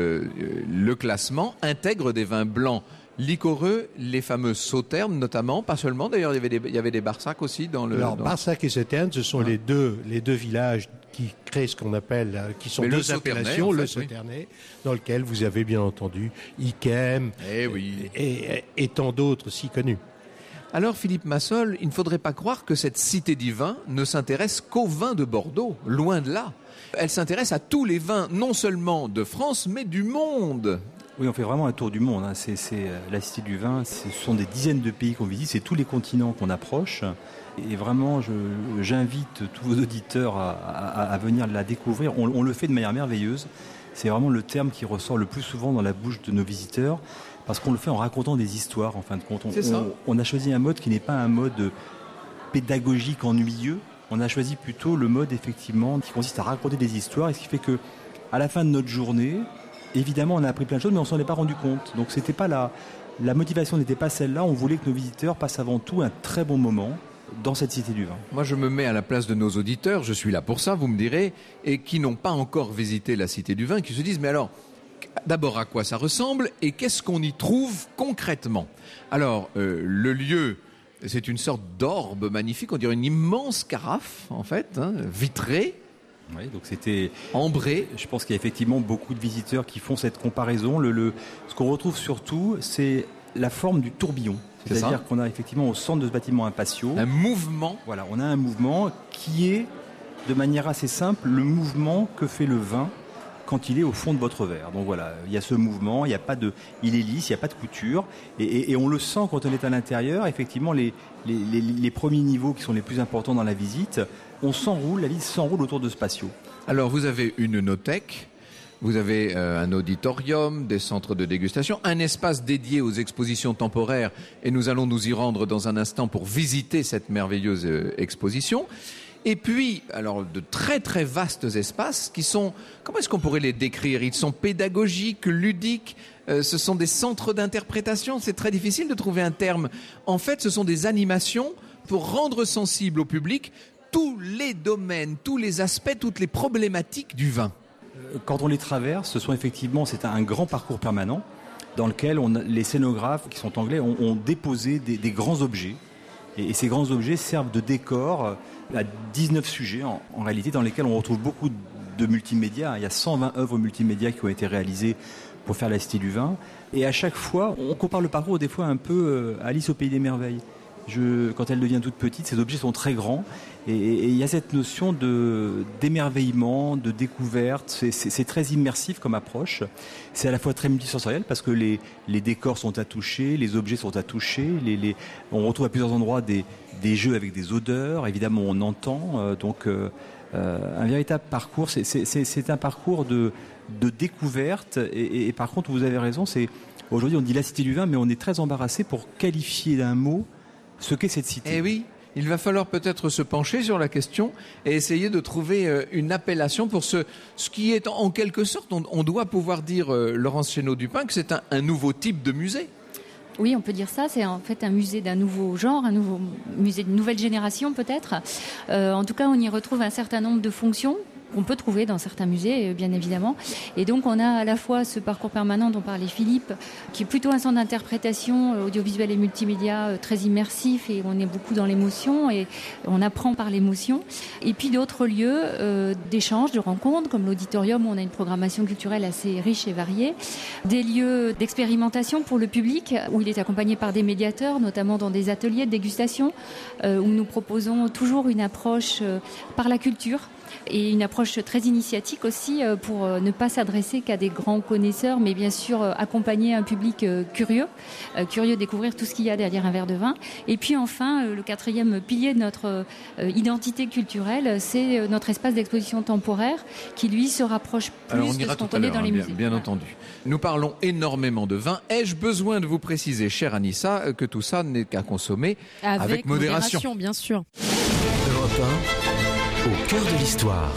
le classement intègre des vins blancs liquoreux, les fameux sauternes notamment, pas seulement. D'ailleurs, il y avait des Barsac aussi dans le... Alors, Barsac et Sauternes, ce sont les deux villages qui créent ce qu'on appelle, qui sont deux appellations, le Sauternais, dans lequel vous avez bien entendu Yquem et tant d'autres si connus. Alors, Philippe Massol, il ne faudrait pas croire que cette cité du vin ne s'intéresse qu'aux vins de Bordeaux, loin de là. Elle s'intéresse à tous les vins, non seulement de France, mais du monde. Oui, on fait vraiment un tour du monde. C'est la Cité du Vin, ce sont des dizaines de pays qu'on visite, c'est tous les continents qu'on approche. Et vraiment, j'invite tous vos auditeurs à venir la découvrir. On le fait de manière merveilleuse. C'est vraiment le terme qui ressort le plus souvent dans la bouche de nos visiteurs, parce qu'on le fait en racontant des histoires, en fin de compte. On a choisi un mode qui n'est pas un mode pédagogique ennuyeux. On a choisi plutôt le mode, effectivement, qui consiste à raconter des histoires, et ce qui fait que, à la fin de notre journée, évidemment, on a appris plein de choses, mais on ne s'en est pas rendu compte. Donc, c'était pas la motivation n'était pas celle-là. On voulait que nos visiteurs passent avant tout un très bon moment dans cette Cité du Vin. Moi, je me mets à la place de nos auditeurs, je suis là pour ça, vous me direz, et qui n'ont pas encore visité la Cité du Vin, qui se disent, mais alors, d'abord, à quoi ça ressemble et qu'est-ce qu'on y trouve concrètement? Alors, le lieu, c'est une sorte d'orbe magnifique, on dirait une immense carafe, en fait, vitrée. Oui, donc c'était ambré. Je pense qu'il y a effectivement beaucoup de visiteurs qui font cette comparaison. Ce qu'on retrouve surtout, c'est la forme du tourbillon. C'est-à-dire qu'on a effectivement au centre de ce bâtiment un patio. Un mouvement. Voilà, on a un mouvement qui est, de manière assez simple, le mouvement que fait le vin quand il est au fond de votre verre. Donc voilà, il y a ce mouvement, il est lisse, il n'y a pas de couture, et on le sent quand on est à l'intérieur. Effectivement, les premiers niveaux qui sont les plus importants dans la visite, la visite s'enroule autour de ce patio. Alors, vous avez une nothèque, vous avez un auditorium, des centres de dégustation, un espace dédié aux expositions temporaires, et nous allons nous y rendre dans un instant pour visiter cette merveilleuse exposition. Et puis, alors, de très très vastes espaces qui sont, comment est-ce qu'on pourrait les décrire? Ils sont pédagogiques, ludiques, ce sont des centres d'interprétation, c'est très difficile de trouver un terme. En fait, ce sont des animations pour rendre sensible au public tous les domaines, tous les aspects, toutes les problématiques du vin. Quand on les traverse, c'est un grand parcours permanent dans lequel les scénographes, qui sont anglais, ont déposé des grands objets. Et ces grands objets servent de décor à 19 sujets, en réalité, dans lesquels on retrouve beaucoup de multimédia. Il y a 120 œuvres multimédia qui ont été réalisées pour faire la Cité du Vin. Et à chaque fois, on compare le parcours des fois un peu à Alice au Pays des Merveilles. Quand elle devient toute petite, ces objets sont très grands. Et il y a cette notion d'émerveillement, de découverte. C'est très immersif comme approche. C'est à la fois très multisensoriel parce que les décors sont à toucher, les objets sont à toucher. On retrouve à plusieurs endroits des jeux avec des odeurs. Évidemment, on entend. Un véritable parcours. C'est un parcours de découverte. Et par contre, vous avez raison. Aujourd'hui, on dit la Cité du Vin, mais on est très embarrassé pour qualifier d'un mot ce qu'est cette cité. Eh oui, il va falloir peut-être se pencher sur la question et essayer de trouver une appellation pour ce qui est en quelque sorte, on doit pouvoir dire, Laurence Chénaud-Dupin, que c'est un nouveau type de musée. Oui, on peut dire ça. C'est en fait un musée d'un nouveau genre, un nouveau musée de nouvelle génération peut-être. En tout cas, on y retrouve un certain nombre de fonctions qu'on peut trouver dans certains musées, bien évidemment. Et donc, on a à la fois ce parcours permanent dont parlait Philippe, qui est plutôt un centre d'interprétation audiovisuel et multimédia très immersif, et on est beaucoup dans l'émotion et on apprend par l'émotion. Et puis d'autres lieux d'échange, de rencontres, comme l'auditorium où on a une programmation culturelle assez riche et variée. Des lieux d'expérimentation pour le public, où il est accompagné par des médiateurs, notamment dans des ateliers de dégustation, où nous proposons toujours une approche par la culture, et une approche très initiatique aussi pour ne pas s'adresser qu'à des grands connaisseurs, mais bien sûr accompagner un public curieux de découvrir tout ce qu'il y a derrière un verre de vin. Et puis enfin, le quatrième pilier de notre identité culturelle, c'est notre espace d'exposition temporaire qui, lui, se rapproche plus de ce qu'on connaît dans les musées. Bien entendu. Nous parlons énormément de vin. Ai-je besoin de vous préciser, chère Anissa, que tout ça n'est qu'à consommer avec modération, bien sûr. Europe 1, au cœur de l'histoire.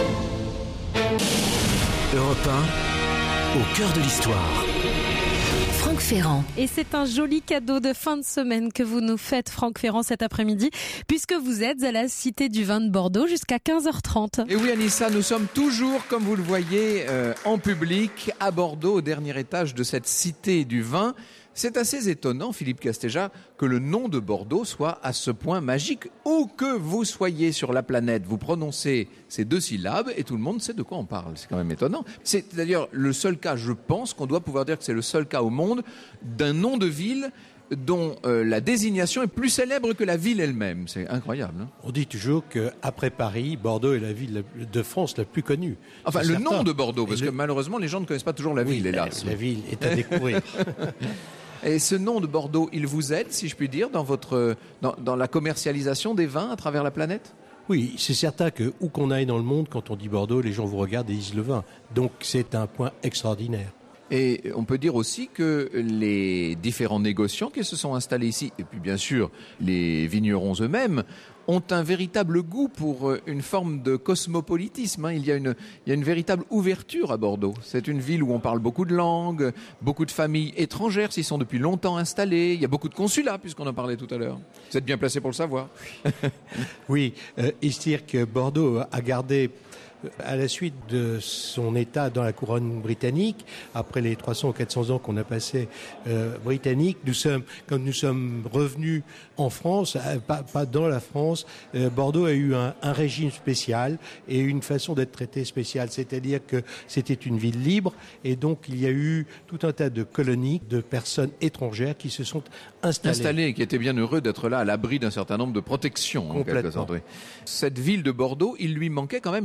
Europe 1, au cœur de l'histoire. Franck Ferrand. Et c'est un joli cadeau de fin de semaine que vous nous faites, Franck Ferrand, cet après-midi, puisque vous êtes à la Cité du Vin de Bordeaux jusqu'à 15h30. Et oui, Anissa, nous sommes toujours, comme vous le voyez, en public, à Bordeaux, au dernier étage de cette Cité du Vin. C'est assez étonnant, Philippe Castéja, que le nom de Bordeaux soit à ce point magique. Où que vous soyez sur la planète, vous prononcez ces deux syllabes et tout le monde sait de quoi on parle. C'est quand même étonnant. C'est d'ailleurs le seul cas, je pense, qu'on doit pouvoir dire que c'est le seul cas au monde d'un nom de ville dont la désignation est plus célèbre que la ville elle-même. C'est incroyable. Hein. On dit toujours qu'après Paris, Bordeaux est la ville de France la plus connue. Enfin, le nom de Bordeaux, parce que malheureusement, les gens ne connaissent pas toujours la ville, hélas. La ville est à découvrir. Et ce nom de Bordeaux, il vous aide, si je puis dire, dans la commercialisation des vins à travers la planète ? Oui, c'est certain que où qu'on aille dans le monde, quand on dit Bordeaux, les gens vous regardent et disent le vin. Donc c'est un point extraordinaire. Et on peut dire aussi que les différents négociants qui se sont installés ici, et puis bien sûr les vignerons eux-mêmes, ont un véritable goût pour une forme de cosmopolitisme. Il y a une véritable ouverture à Bordeaux. C'est une ville où on parle beaucoup de langues, beaucoup de familles étrangères s'y sont depuis longtemps installées. Il y a beaucoup de consulats, puisqu'on en parlait tout à l'heure. Vous êtes bien placé pour le savoir. Oui, il se tire que Bordeaux a gardé, à la suite de son état dans la couronne britannique, après les 300 ou 400 ans qu'on a passé britannique, quand nous sommes revenus en France, pas dans la France, Bordeaux a eu un régime spécial et une façon d'être traité spéciale, c'est-à-dire que c'était une ville libre et donc il y a eu tout un tas de colonies de personnes étrangères qui se sont installées. Et qui étaient bien heureux d'être là à l'abri d'un certain nombre de protections. En quelque sorte, oui. Cette ville de Bordeaux, il lui manquait quand même une grande vitesse.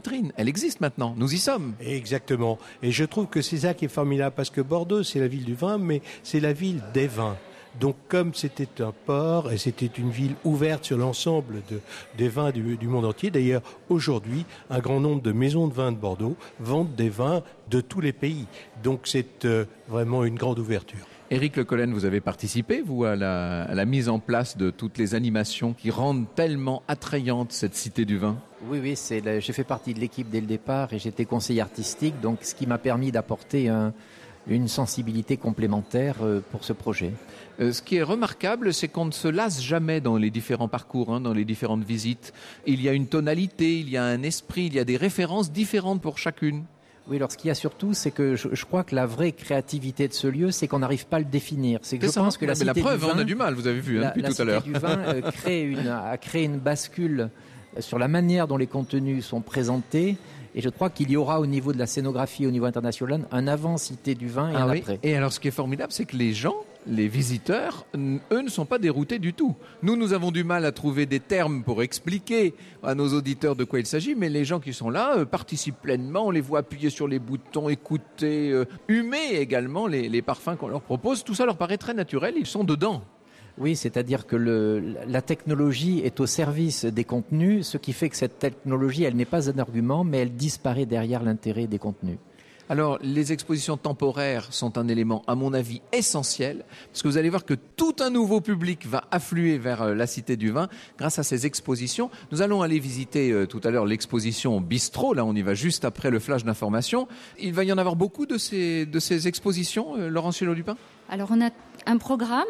vitrine. Elle existe maintenant. Nous y sommes. Exactement. Et je trouve que c'est ça qui est formidable, parce que Bordeaux, c'est la ville du vin, mais c'est la ville des vins. Donc, comme c'était un port et c'était une ville ouverte sur l'ensemble des vins du monde entier, d'ailleurs, aujourd'hui, un grand nombre de maisons de vin de Bordeaux vendent des vins de tous les pays. Donc, c'est vraiment une grande ouverture. Éric Le Collen, vous avez participé, vous, à la mise en place de toutes les animations qui rendent tellement attrayante cette cité du vin? Oui, j'ai fait partie de l'équipe dès le départ et j'étais conseiller artistique, donc ce qui m'a permis d'apporter une sensibilité complémentaire pour ce projet. Ce qui est remarquable, c'est qu'on ne se lasse jamais dans les différents parcours, dans les différentes visites. Il y a une tonalité, il y a un esprit, il y a des références différentes pour chacune. Oui, alors ce qu'il y a surtout, c'est que je crois que la vraie créativité de ce lieu, c'est qu'on n'arrive pas à le définir. C'est que je pense que la preuve, du vin, on a du mal, vous avez vu depuis tout à l'heure. La cité du vin a créé une bascule sur la manière dont les contenus sont présentés. Et je crois qu'il y aura au niveau de la scénographie, au niveau international, un avant Cité du vin et un après. Et alors ce qui est formidable, c'est que les gens, les visiteurs, eux ne sont pas déroutés du tout. Nous avons du mal à trouver des termes pour expliquer à nos auditeurs de quoi il s'agit, mais les gens qui sont là participent pleinement, on les voit appuyer sur les boutons, écouter, humer également les parfums qu'on leur propose. Tout ça leur paraît très naturel, ils sont dedans. Oui, c'est-à-dire que la technologie est au service des contenus, ce qui fait que cette technologie, elle n'est pas un argument, mais elle disparaît derrière l'intérêt des contenus. Alors, les expositions temporaires sont un élément, à mon avis, essentiel, parce que vous allez voir que tout un nouveau public va affluer vers la Cité du Vin grâce à ces expositions. Nous allons aller visiter tout à l'heure l'exposition Bistrot, là on y va juste après le flash d'information. Il va y en avoir beaucoup de ces expositions, Laurence Chéneau-Dupin ? Alors on a un programme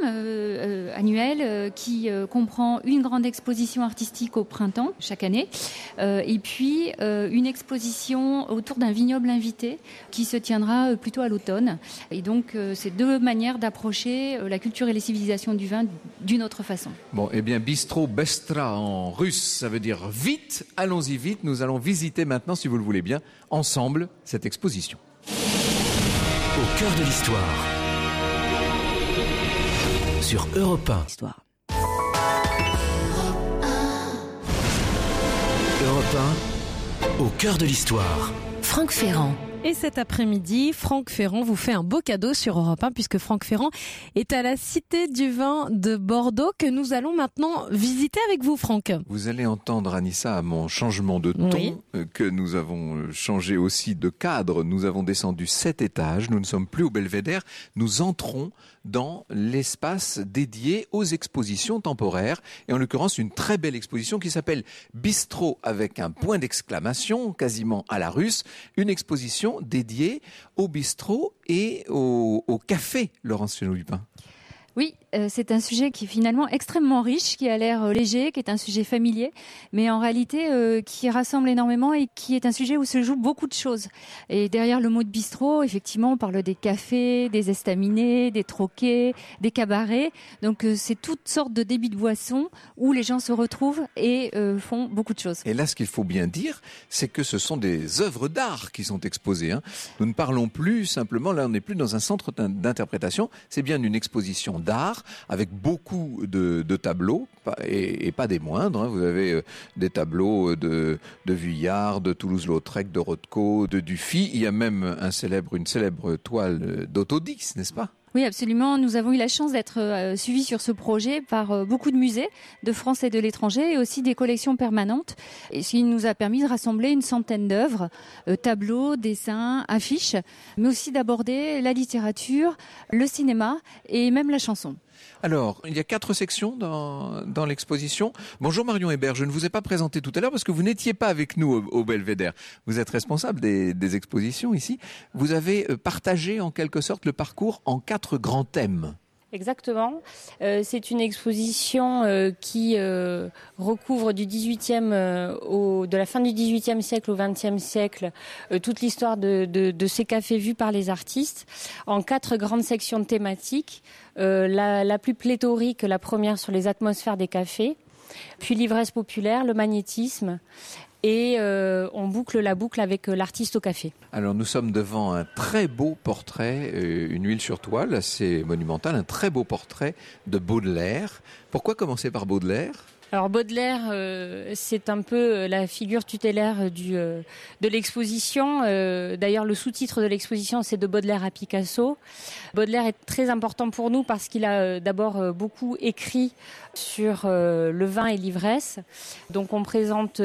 annuel qui comprend une grande exposition artistique au printemps chaque année et puis une exposition autour d'un vignoble invité qui se tiendra plutôt à l'automne. Et donc c'est deux manières d'approcher la culture et les civilisations du vin d'une autre façon. Bon, eh bien Bistro Bestra en russe, ça veut dire vite, allons-y vite, nous allons visiter maintenant, si vous le voulez bien, ensemble cette exposition. Au cœur de l'histoire. Sur Europe 1. Histoire. Europe 1, au cœur de l'histoire. Franck Ferrand. Et cet après-midi, Franck Ferrand vous fait un beau cadeau sur Europe 1 puisque Franck Ferrand est à la Cité du Vin de Bordeaux que nous allons maintenant visiter avec vous, Franck. Vous allez entendre, Anissa, à mon changement de ton, que nous avons changé aussi de cadre. Nous avons descendu 7 étages. Nous ne sommes plus au Belvédère. Nous entrons dans l'espace dédié aux expositions temporaires. Et en l'occurrence, une très belle exposition qui s'appelle Bistrot avec un point d'exclamation, quasiment à la russe. Une exposition dédiée au bistrot et au café, Laurence Chéneau-Dupin. Oui, c'est un sujet qui est finalement extrêmement riche, qui a l'air léger, qui est un sujet familier, mais en réalité qui rassemble énormément et qui est un sujet où se jouent beaucoup de choses. Et derrière le mot de bistrot, effectivement, on parle des cafés, des estaminets, des troquets, des cabarets. Donc c'est toutes sortes de débits de boissons où les gens se retrouvent et font beaucoup de choses. Et là, ce qu'il faut bien dire, c'est que ce sont des œuvres d'art qui sont exposées. Nous ne parlons plus simplement, là on n'est plus dans un centre d'interprétation, c'est bien une exposition d'art avec beaucoup de tableaux et pas des moindres. Vous avez des tableaux de Vuillard, de Toulouse-Lautrec, de Rothko, de Dufy. Il y a même une célèbre toile d'Autodix, n'est-ce pas ? Oui, absolument. Nous avons eu la chance d'être suivis sur ce projet par beaucoup de musées de France et de l'étranger et aussi des collections permanentes. Et ce qui nous a permis de rassembler une centaine d'œuvres, tableaux, dessins, affiches, mais aussi d'aborder la littérature, le cinéma et même la chanson. Alors, il y a 4 sections dans l'exposition. Bonjour Marion Hébert, je ne vous ai pas présenté tout à l'heure parce que vous n'étiez pas avec nous au Belvédère. Vous êtes responsable des expositions ici. Vous avez partagé en quelque sorte le parcours en 4 grands thèmes. Exactement. C'est une exposition qui recouvre de la fin du XVIIIe siècle au XXe siècle toute l'histoire de ces cafés vus par les artistes en 4 grandes sections thématiques. La plus pléthorique, la première sur les atmosphères des cafés, puis l'ivresse populaire, le magnétisme. Et on boucle la boucle avec l'artiste au café. Alors nous sommes devant un très beau portrait, une huile sur toile assez monumentale, un très beau portrait de Baudelaire. Pourquoi commencer par Baudelaire ? Alors Baudelaire, c'est un peu la figure tutélaire de l'exposition. D'ailleurs, le sous-titre de l'exposition, c'est de Baudelaire à Picasso. Baudelaire est très important pour nous parce qu'il a d'abord beaucoup écrit sur le vin et l'ivresse. Donc on présente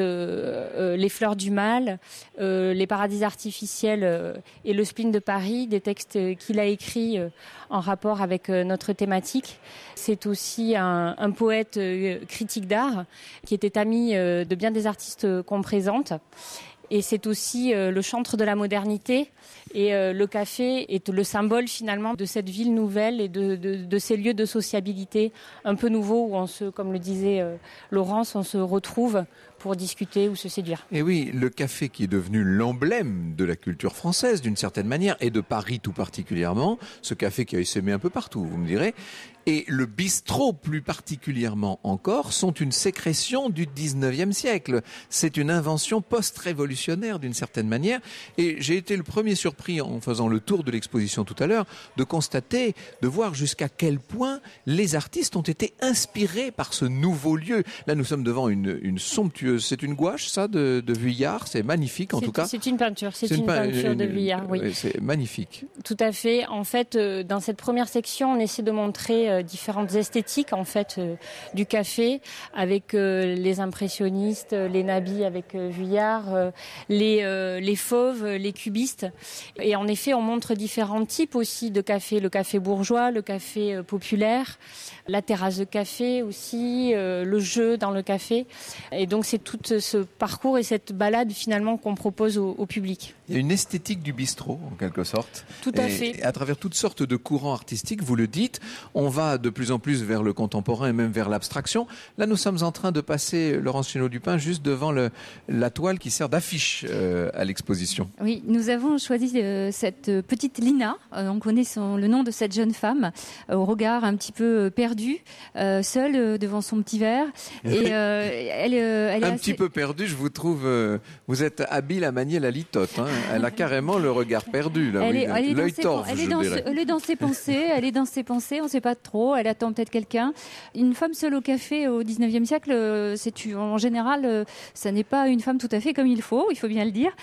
Les fleurs du mal, Les paradis artificiels et Le spleen de Paris, des textes qu'il a écrits en rapport avec notre thématique. C'est aussi un poète critique d'art qui était ami de bien des artistes qu'on présente. Et c'est aussi le chantre de la modernité. Et le café est le symbole finalement de cette ville nouvelle et de ces lieux de sociabilité un peu nouveaux où comme le disait Laurence, on se retrouve pour discuter ou se séduire. Et oui, le café qui est devenu l'emblème de la culture française d'une certaine manière, et de Paris tout particulièrement, ce café qui a essaimé un peu partout, vous me direz, et le bistrot plus particulièrement encore, sont une sécrétion du 19e siècle. C'est une invention post-révolutionnaire d'une certaine manière, et j'ai été le premier surpris en faisant le tour de l'exposition tout à l'heure, de constater, de voir jusqu'à quel point les artistes ont été inspirés par ce nouveau lieu. Là, nous sommes devant une somptueuse. C'est une gouache, ça, de Vuillard. C'est magnifique, en tout cas. C'est une peinture. C'est une peinture de Vuillard, oui. C'est magnifique. Tout à fait. En fait, dans cette première section, on essaie de montrer différentes esthétiques, en fait, du café, avec les impressionnistes, les nabis avec Vuillard, les fauves, les cubistes. Et en effet, on montre différents types aussi de café. Le café bourgeois, le café populaire, la terrasse de café aussi, le jeu dans le café. Et donc, c'est tout ce parcours et cette balade finalement qu'on propose au public. Il y a une esthétique du bistrot, en quelque sorte. Tout à fait. Et à travers toutes sortes de courants artistiques, vous le dites, on va de plus en plus vers le contemporain et même vers l'abstraction. Là, nous sommes en train de passer, Laurence Chénaud-Dupin, juste devant la toile qui sert d'affiche à l'exposition. Oui, nous avons choisi cette petite Lina. On connaît le nom de cette jeune femme, au regard un petit peu perdu, seule devant son petit verre. Et elle est un petit peu perdue, je vous trouve. Vous êtes habile à manier la litote. Hein. Elle a carrément le regard perdu, là, l'œil torve, je dirais. Elle est dans ses pensées, on ne sait pas trop, elle attend peut-être quelqu'un. Une femme seule au café au 19e siècle, en général, ça n'est pas une femme tout à fait comme il faut bien le dire.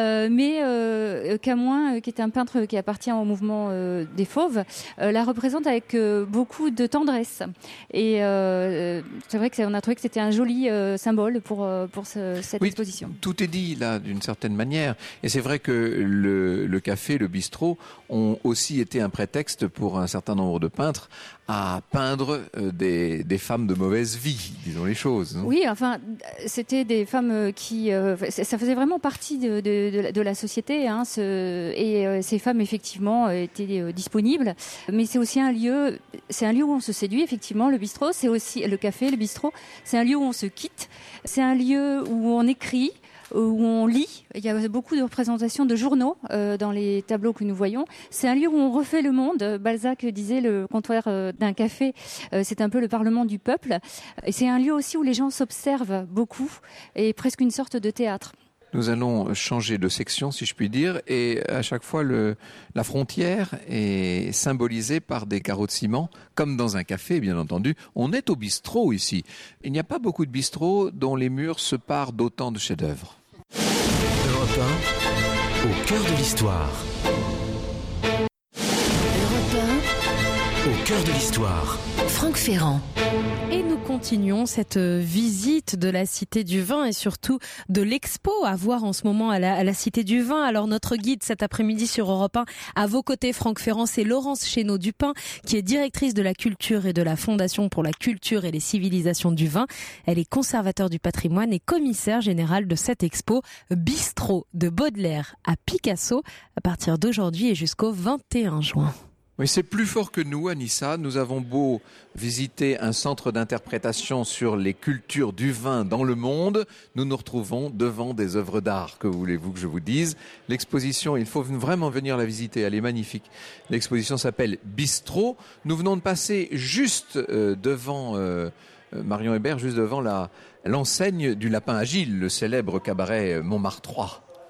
Mais Camoin, qui est un peintre qui appartient au mouvement des Fauves, la représente avec beaucoup de tendresse. Et c'est vrai qu'on a trouvé que c'était un joli symbole pour cette exposition. Tout est dit là d'une certaine manière. Et c'est vrai que le café, le bistrot ont aussi été un prétexte pour un certain nombre de peintres à peindre des femmes de mauvaise vie, disons les choses. Non ? Oui, enfin, c'était des femmes qui... ça faisait vraiment partie de la société. Hein, et ces femmes, effectivement, étaient disponibles. Mais c'est aussi un lieu où on se séduit, effectivement, le bistrot. C'est aussi le café, le bistrot. C'est un lieu où on se quitte. C'est un lieu où on écrit, où on lit. Il y a beaucoup de représentations de journaux dans les tableaux que nous voyons. C'est un lieu où on refait le monde. Balzac disait le comptoir d'un café, c'est un peu le parlement du peuple. Et c'est un lieu aussi où les gens s'observent beaucoup et presque une sorte de théâtre. Nous allons changer de section, si je puis dire, et à chaque fois, la frontière est symbolisée par des carreaux de ciment, comme dans un café, bien entendu. On est au bistrot ici. Il n'y a pas beaucoup de bistrots dont les murs se parent d'autant de chefs-d'œuvre. Europe 1, au cœur de l'histoire. Europe 1, Au cœur de l'histoire. Franck Ferrand. Et nous continuons cette visite de la Cité du Vin et surtout de l'expo à voir en ce moment à la Cité du Vin. Alors notre guide cet après-midi sur Europe 1, à vos côtés Franck Ferrand, c'est Laurence Chénaud-Dupin qui est directrice de la culture et de la Fondation pour la culture et les civilisations du vin. Elle est conservateur du patrimoine et commissaire générale de cette expo Bistrot de Baudelaire à Picasso à partir d'aujourd'hui et jusqu'au 21 juin. Oui, c'est plus fort que nous, Anissa. Nous avons beau visiter un centre d'interprétation sur les cultures du vin dans le monde, nous nous retrouvons devant des œuvres d'art. Que voulez-vous que je vous dise ? L'exposition, il faut vraiment venir la visiter, elle est magnifique. L'exposition s'appelle Bistrot. Nous venons de passer juste devant Marion Hébert, juste devant l'enseigne du Lapin Agile, le célèbre cabaret Montmartrois.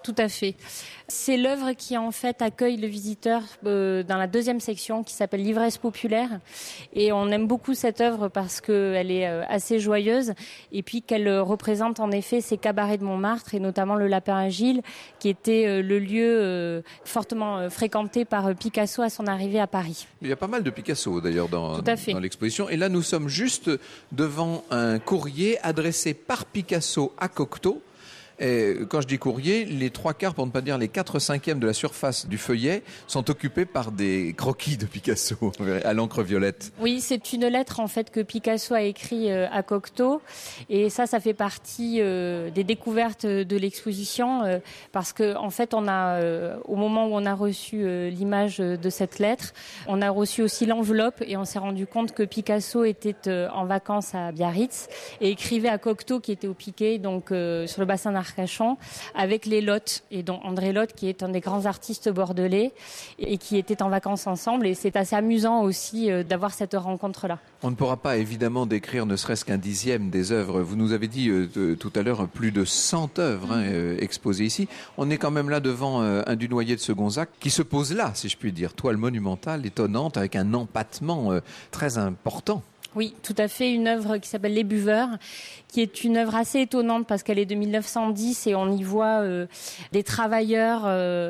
Tout à fait. C'est l'œuvre qui en fait accueille le visiteur dans la deuxième section qui s'appelle l'ivresse populaire. Et on aime beaucoup cette œuvre parce qu'elle est assez joyeuse et puis qu'elle représente en effet ces cabarets de Montmartre et notamment le Lapin Agile qui était le lieu fortement fréquenté par Picasso à son arrivée à Paris. Il y a pas mal de Picasso d'ailleurs dans l'exposition. Et là, nous sommes juste devant un courrier adressé par Picasso à Cocteau. Et quand je dis courrier, les 3/4, pour ne pas dire les 4/5 de la surface du feuillet sont occupés par des croquis de Picasso à l'encre violette. Oui, c'est une lettre en fait que Picasso a écrit à Cocteau et ça fait partie des découvertes de l'exposition parce que en fait on a au moment où on a reçu l'image de cette lettre, on a reçu aussi l'enveloppe et on s'est rendu compte que Picasso était en vacances à Biarritz et écrivait à Cocteau qui était au Piquet, donc sur le bassin d'Arcachon, avec les Lotte, et dont André Lotte qui est un des grands artistes bordelais et qui étaient en vacances ensemble, et c'est assez amusant aussi d'avoir cette rencontre-là. On ne pourra pas évidemment décrire ne serait-ce qu'un dixième des œuvres. Vous nous avez dit tout à l'heure plus de 100 œuvres exposées ici. On est quand même là devant un Dunoyer de Segonzac qui se pose là, si je puis dire. Toile monumentale, étonnante, avec un empattement très important. Oui, tout à fait, une œuvre qui s'appelle Les Buveurs, qui est une œuvre assez étonnante parce qu'elle est de 1910 et on y voit des travailleurs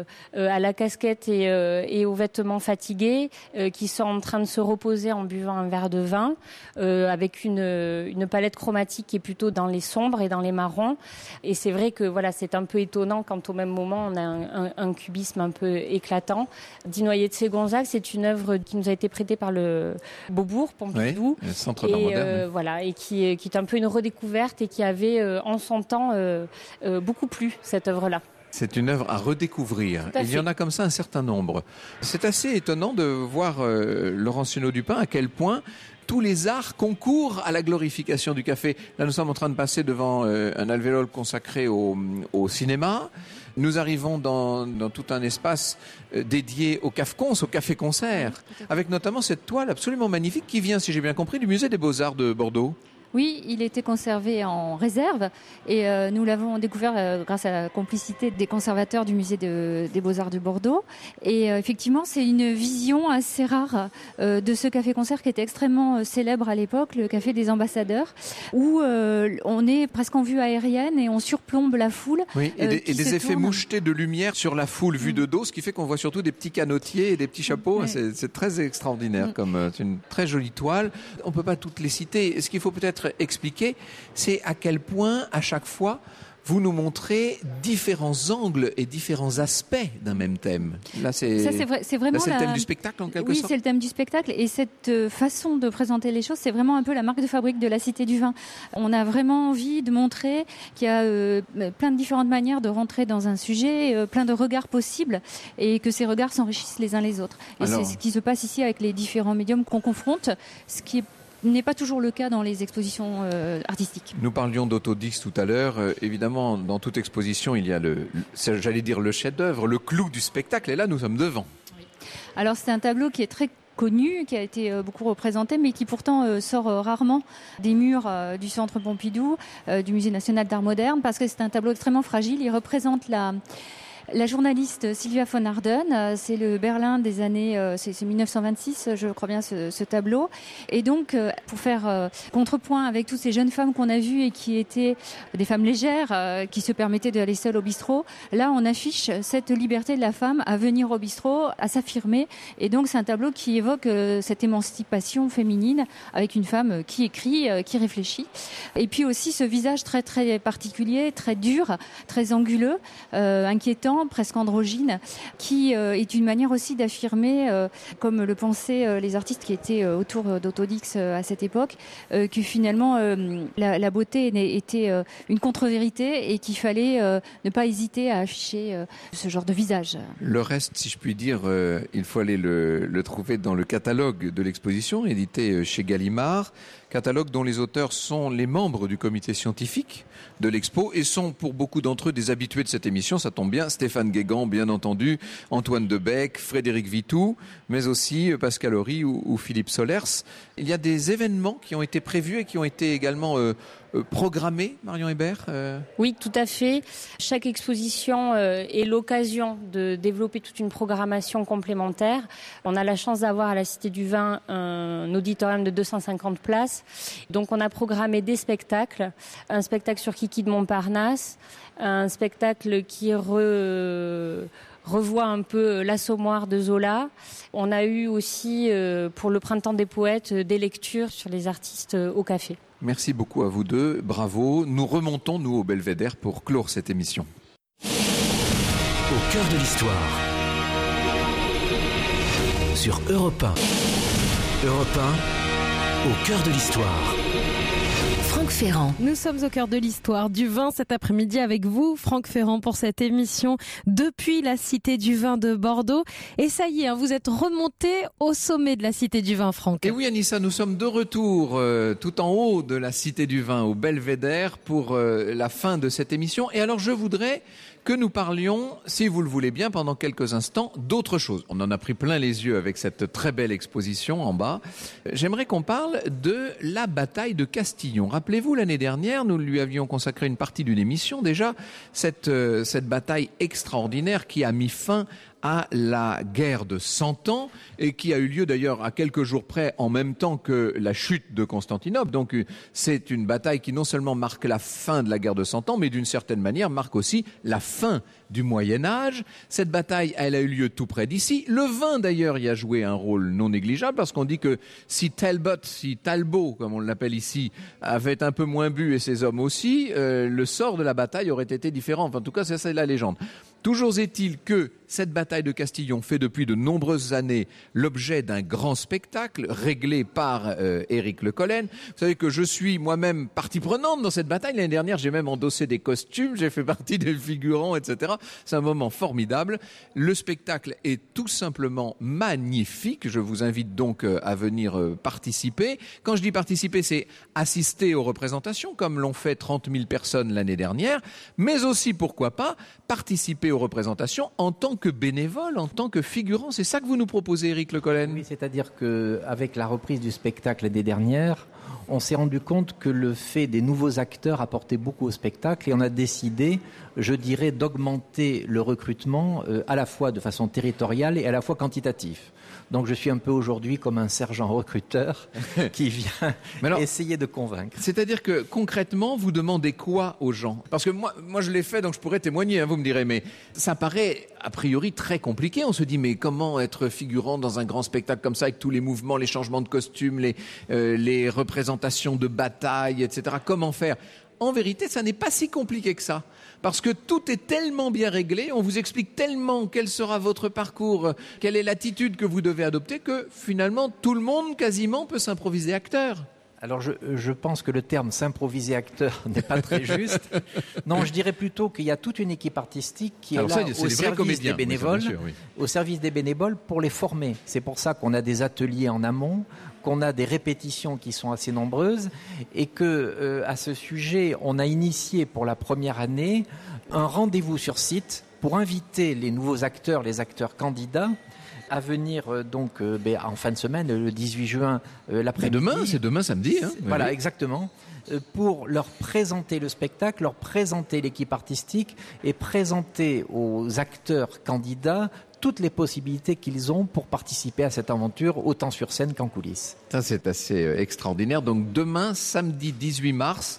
à la casquette et aux vêtements fatigués qui sont en train de se reposer en buvant un verre de vin avec une palette chromatique qui est plutôt dans les sombres et dans les marrons. Et c'est vrai que voilà, c'est un peu étonnant quand au même moment on a un cubisme un peu éclatant. Dunoyer de Segonzac, c'est une œuvre qui nous a été prêtée par le Beaubourg, Pompidou. Oui. Centre d'art moderne. Voilà, et qui est un peu une redécouverte et qui avait en son temps beaucoup plu, cette œuvre-là. C'est une œuvre à redécouvrir. Il y en a comme ça un certain nombre. C'est assez étonnant de voir Laurence Chenot-Dupin à quel point tous les arts concourent à la glorification du café. Là, nous sommes en train de passer devant un alvéole consacré au cinéma. Nous arrivons dans tout un espace dédié au CAFCONS, au café-concert, avec notamment cette toile absolument magnifique qui vient, si j'ai bien compris, du Musée des Beaux-Arts de Bordeaux. Oui, il était conservé en réserve et nous l'avons découvert grâce à la complicité des conservateurs du musée des Beaux-Arts de Bordeaux. Et effectivement, c'est une vision assez rare de ce café-concert qui était extrêmement célèbre à l'époque, le Café des Ambassadeurs, où on est presque en vue aérienne et on surplombe la foule. Oui, et des effets mouchetés de lumière sur la foule vue de dos, ce qui fait qu'on voit surtout des petits canotiers et des petits chapeaux. C'est très extraordinaire, c'est une très jolie toile. On ne peut pas toutes les citer. Ce qu'il faut peut-être expliquer, c'est à quel point, à chaque fois, vous nous montrez différents angles et différents aspects d'un même thème. Là, c'est vraiment le thème du spectacle, en quelque sorte. Oui, c'est le thème du spectacle. Et cette façon de présenter les choses, c'est vraiment un peu la marque de fabrique de la Cité du Vin. On a vraiment envie de montrer qu'il y a plein de différentes manières de rentrer dans un sujet, plein de regards possibles, et que ces regards s'enrichissent les uns les autres. Et c'est ce qui se passe ici avec les différents médiums qu'on confronte, ce qui n'est pas toujours le cas dans les expositions artistiques. Nous parlions d'Autodix tout à l'heure. Évidemment, dans toute exposition, il y a le chef-d'œuvre, le clou du spectacle. Et là, nous sommes devant. Oui. Alors, c'est un tableau qui est très connu, qui a été beaucoup représenté, mais qui pourtant sort rarement des murs du Centre Pompidou, du Musée national d'art moderne, parce que c'est un tableau extrêmement fragile. Il représente la journaliste Sylvia von Harden, c'est le Berlin des années, c'est 1926, je crois bien, ce tableau. Et donc, pour faire contrepoint avec toutes ces jeunes femmes qu'on a vues et qui étaient des femmes légères, qui se permettaient d'aller seules au bistrot, là, on affiche cette liberté de la femme à venir au bistrot, à s'affirmer. Et donc, c'est un tableau qui évoque cette émancipation féminine avec une femme qui écrit, qui réfléchit. Et puis aussi ce visage très, très particulier, très dur, très anguleux, inquiétant, presque androgyne, qui est une manière aussi d'affirmer, comme le pensaient les artistes qui étaient autour d'Autodix à cette époque, que finalement la beauté était une contre-vérité et qu'il fallait ne pas hésiter à afficher ce genre de visage. Le reste, si je puis dire, il faut aller le trouver dans le catalogue de l'exposition, édité chez Gallimard, catalogue dont les auteurs sont les membres du comité scientifique de l'expo et sont pour beaucoup d'entre eux des habitués de cette émission, ça tombe bien, Stéphane Guégan bien entendu, Antoine Debec, Frédéric Vitou, mais aussi Pascal Horry ou Philippe Solers. Il y a des événements qui ont été prévus et qui ont été également programmées, Marion Hébert Oui, tout à fait. Chaque exposition est l'occasion de développer toute une programmation complémentaire. On a la chance d'avoir à la Cité du Vin un auditorium de 250 places. Donc on a programmé des spectacles, un spectacle sur Kiki de Montparnasse, un spectacle qui revoit un peu l'Assommoir de Zola. On a eu aussi, pour le Printemps des Poètes, des lectures sur les artistes au café. Merci beaucoup à vous deux, bravo. Nous remontons, nous, au Belvédère pour clore cette émission. Au cœur de l'histoire. Sur Europe 1. Europe 1, au cœur de l'histoire. Franck Ferrand. Nous sommes au cœur de l'histoire du vin cet après-midi avec vous, Franck Ferrand, pour cette émission depuis la Cité du Vin de Bordeaux. Et ça y est, vous êtes remonté au sommet de la Cité du Vin, Franck. Et oui, Anissa, nous sommes de retour tout en haut de la Cité du Vin, au Belvédère, pour la fin de cette émission. Et alors, je voudrais que nous parlions, si vous le voulez bien, pendant quelques instants, d'autre chose. On en a pris plein les yeux avec cette très belle exposition en bas. J'aimerais qu'on parle de la bataille de Castillon. Rappelez-vous, l'année dernière, nous lui avions consacré une partie d'une émission déjà, cette bataille extraordinaire qui a mis fin à la guerre de 100 ans et qui a eu lieu d'ailleurs à quelques jours près en même temps que la chute de Constantinople. Donc c'est une bataille qui non seulement marque la fin de la guerre de 100 ans, mais d'une certaine manière marque aussi la fin du Moyen-Âge. Cette bataille, elle a eu lieu tout près d'ici. Le vin d'ailleurs y a joué un rôle non négligeable parce qu'on dit que si Talbot, comme on l'appelle ici, avait un peu moins bu et ses hommes aussi, le sort de la bataille aurait été différent. Enfin, en tout cas, c'est la légende. Toujours est-il que cette bataille de Castillon fait depuis de nombreuses années l'objet d'un grand spectacle réglé par Éric Le Collen. Vous savez que je suis moi-même partie prenante dans cette bataille. L'année dernière, j'ai même endossé des costumes, j'ai fait partie des figurants, etc. C'est un moment formidable. Le spectacle est tout simplement magnifique. Je vous invite donc à venir participer. Quand je dis participer, c'est assister aux représentations, comme l'ont fait 30 000 personnes l'année dernière, mais aussi, pourquoi pas, participer aux représentations en tant que bénévole, en tant que figurant. C'est ça que vous nous proposez, Éric Le Collen ? Oui, c'est-à-dire qu'avec la reprise du spectacle l'année dernière, on s'est rendu compte que le fait des nouveaux acteurs apportait beaucoup au spectacle et on a décidé, je dirais, d'augmenter le recrutement à la fois de façon territoriale et à la fois quantitative. Donc je suis un peu aujourd'hui comme un sergent recruteur qui vient essayer de convaincre. C'est-à-dire que concrètement, vous demandez quoi aux gens ? Parce que moi je l'ai fait, donc je pourrais témoigner, vous me direz, mais ça paraît a priori très compliqué. On se dit, mais comment être figurant dans un grand spectacle comme ça, avec tous les mouvements, les changements de costumes, les représentations de bataille, etc. Comment faire ? En vérité, ça n'est pas si compliqué que ça. Parce que tout est tellement bien réglé, on vous explique tellement quel sera votre parcours, quelle est l'attitude que vous devez adopter, que finalement, tout le monde quasiment peut s'improviser acteur. Alors je pense que le terme s'improviser acteur n'est pas très juste. Non, je dirais plutôt qu'il y a toute une équipe artistique qui est là au service des bénévoles, au service des bénévoles pour les former. C'est pour ça qu'on a des ateliers en amont, qu'on a des répétitions qui sont assez nombreuses et que à ce sujet, on a initié pour la première année un rendez-vous sur site pour inviter les nouveaux acteurs, les acteurs candidats, à venir en fin de semaine, le 18 juin, l'après-midi. C'est demain samedi. Voilà, exactement. Pour leur présenter le spectacle, leur présenter l'équipe artistique et présenter aux acteurs candidats toutes les possibilités qu'ils ont pour participer à cette aventure, autant sur scène qu'en coulisses. Ça, c'est assez extraordinaire. Donc demain, samedi 18 mars,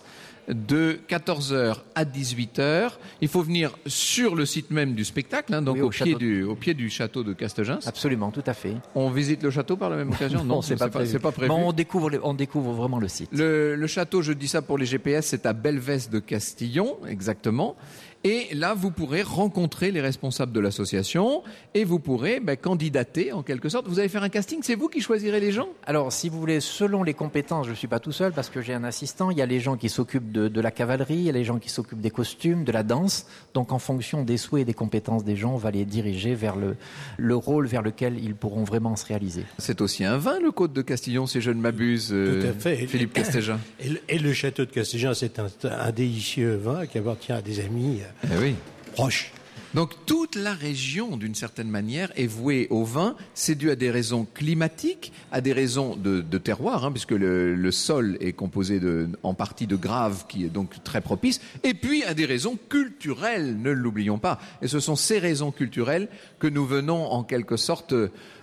de 14h à 18h. Il faut venir sur le site même du spectacle, donc au pied du château de Castegens. Absolument, tout à fait. On visite le château par la même occasion ? Non, c'est pas prévu. Bon, on découvre vraiment le site. Le château, je dis ça pour les GPS, c'est à Belvès de Castillon, exactement. Et là, vous pourrez rencontrer les responsables de l'association et vous pourrez candidater en quelque sorte. Vous allez faire un casting, c'est vous qui choisirez les gens ? Alors, si vous voulez, selon les compétences, je ne suis pas tout seul parce que j'ai un assistant. Il y a les gens qui s'occupent de la cavalerie, il y a les gens qui s'occupent des costumes, de la danse. Donc, en fonction des souhaits et des compétences des gens, on va les diriger vers le rôle vers lequel ils pourront vraiment se réaliser. C'est aussi un vin, le Côte de Castillon, si je ne m'abuse, tout à fait. Philippe Casteja. Et le château de Casteja, c'est un délicieux vin qui appartient à des amis proches. Donc toute la région, d'une certaine manière, est vouée au vin. C'est dû à des raisons climatiques, à des raisons de terroir, puisque le sol est composé en partie de graves, qui est donc très propice, et puis à des raisons culturelles, ne l'oublions pas. Et ce sont ces raisons culturelles que nous venons en quelque sorte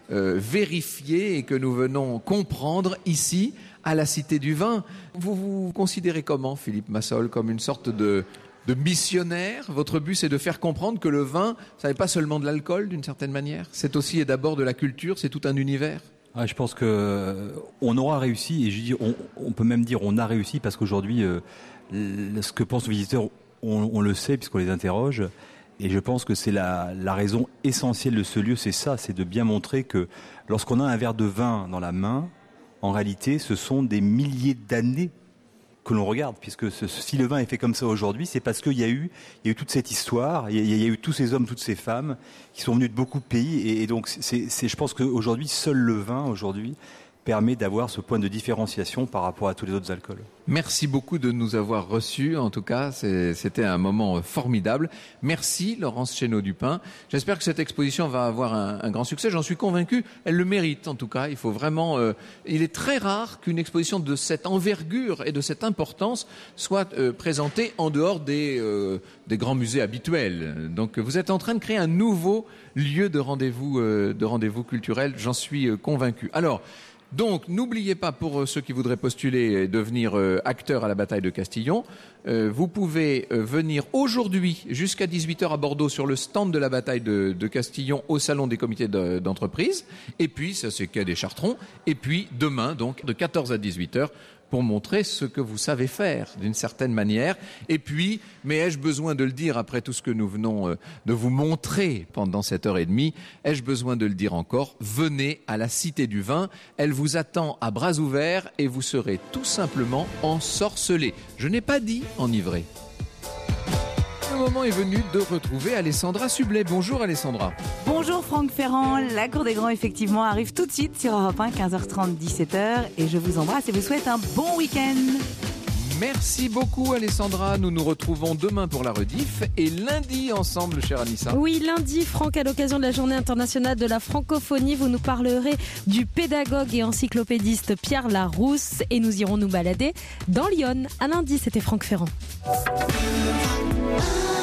vérifier et que nous venons comprendre ici, à la Cité du Vin. Vous vous considérez comment, Philippe Massol, comme une sorte de missionnaire? Votre but, c'est de faire comprendre que le vin, ça n'est pas seulement de l'alcool, d'une certaine manière. C'est aussi et d'abord de la culture, c'est tout un univers. Je pense qu'on aura réussi, et je dis, on peut même dire on a réussi, parce qu'aujourd'hui, ce que pensent les visiteurs, on le sait, puisqu'on les interroge. Et je pense que c'est la raison essentielle de ce lieu, c'est ça, c'est de bien montrer que lorsqu'on a un verre de vin dans la main, en réalité, ce sont des milliers d'années que l'on regarde, puisque si le vin est fait comme ça aujourd'hui, c'est parce qu'il y a eu toute cette histoire, il y a eu tous ces hommes, toutes ces femmes qui sont venus de beaucoup de pays, et donc je pense qu'aujourd'hui, seul le vin, aujourd'hui, permet d'avoir ce point de différenciation par rapport à tous les autres alcools. Merci beaucoup de nous avoir reçus. En tout cas, c'était un moment formidable. Merci Laurence Chénaud-Dupin. J'espère que cette exposition va avoir un grand succès. J'en suis convaincu. Elle le mérite en tout cas. Il faut vraiment. Il est très rare qu'une exposition de cette envergure et de cette importance soit présentée en dehors des grands musées habituels. Donc, vous êtes en train de créer un nouveau lieu de rendez-vous culturel. J'en suis convaincu. Alors. Donc, n'oubliez pas, pour ceux qui voudraient postuler et devenir acteurs à la bataille de Castillon, vous pouvez venir aujourd'hui jusqu'à 18h à Bordeaux sur le stand de la bataille de Castillon au salon des comités d'entreprise. Et puis, ça c'est quai des Chartrons. Et puis, demain, donc, de 14 à 18h, pour montrer ce que vous savez faire, d'une certaine manière. Et puis, mais ai-je besoin de le dire après tout ce que nous venons de vous montrer pendant cette heure et demie, ai-je besoin de le dire encore? Venez à la Cité du Vin, elle vous attend à bras ouverts et vous serez tout simplement ensorcelés. Je n'ai pas dit enivrés. Le moment est venu de retrouver Alessandra Sublet. Bonjour Alessandra. Bonjour Franck Ferrand, la Cour des Grands effectivement arrive tout de suite sur Europe 1, 15h30, 17h, et je vous embrasse et vous souhaite un bon week-end. Merci beaucoup Alessandra, nous nous retrouvons demain pour la rediff et lundi ensemble, chère Anissa. Oui, lundi, Franck, à l'occasion de la Journée internationale de la francophonie, vous nous parlerez du pédagogue et encyclopédiste Pierre Larousse et nous irons nous balader dans Lyon. À lundi, c'était Franck Ferrand.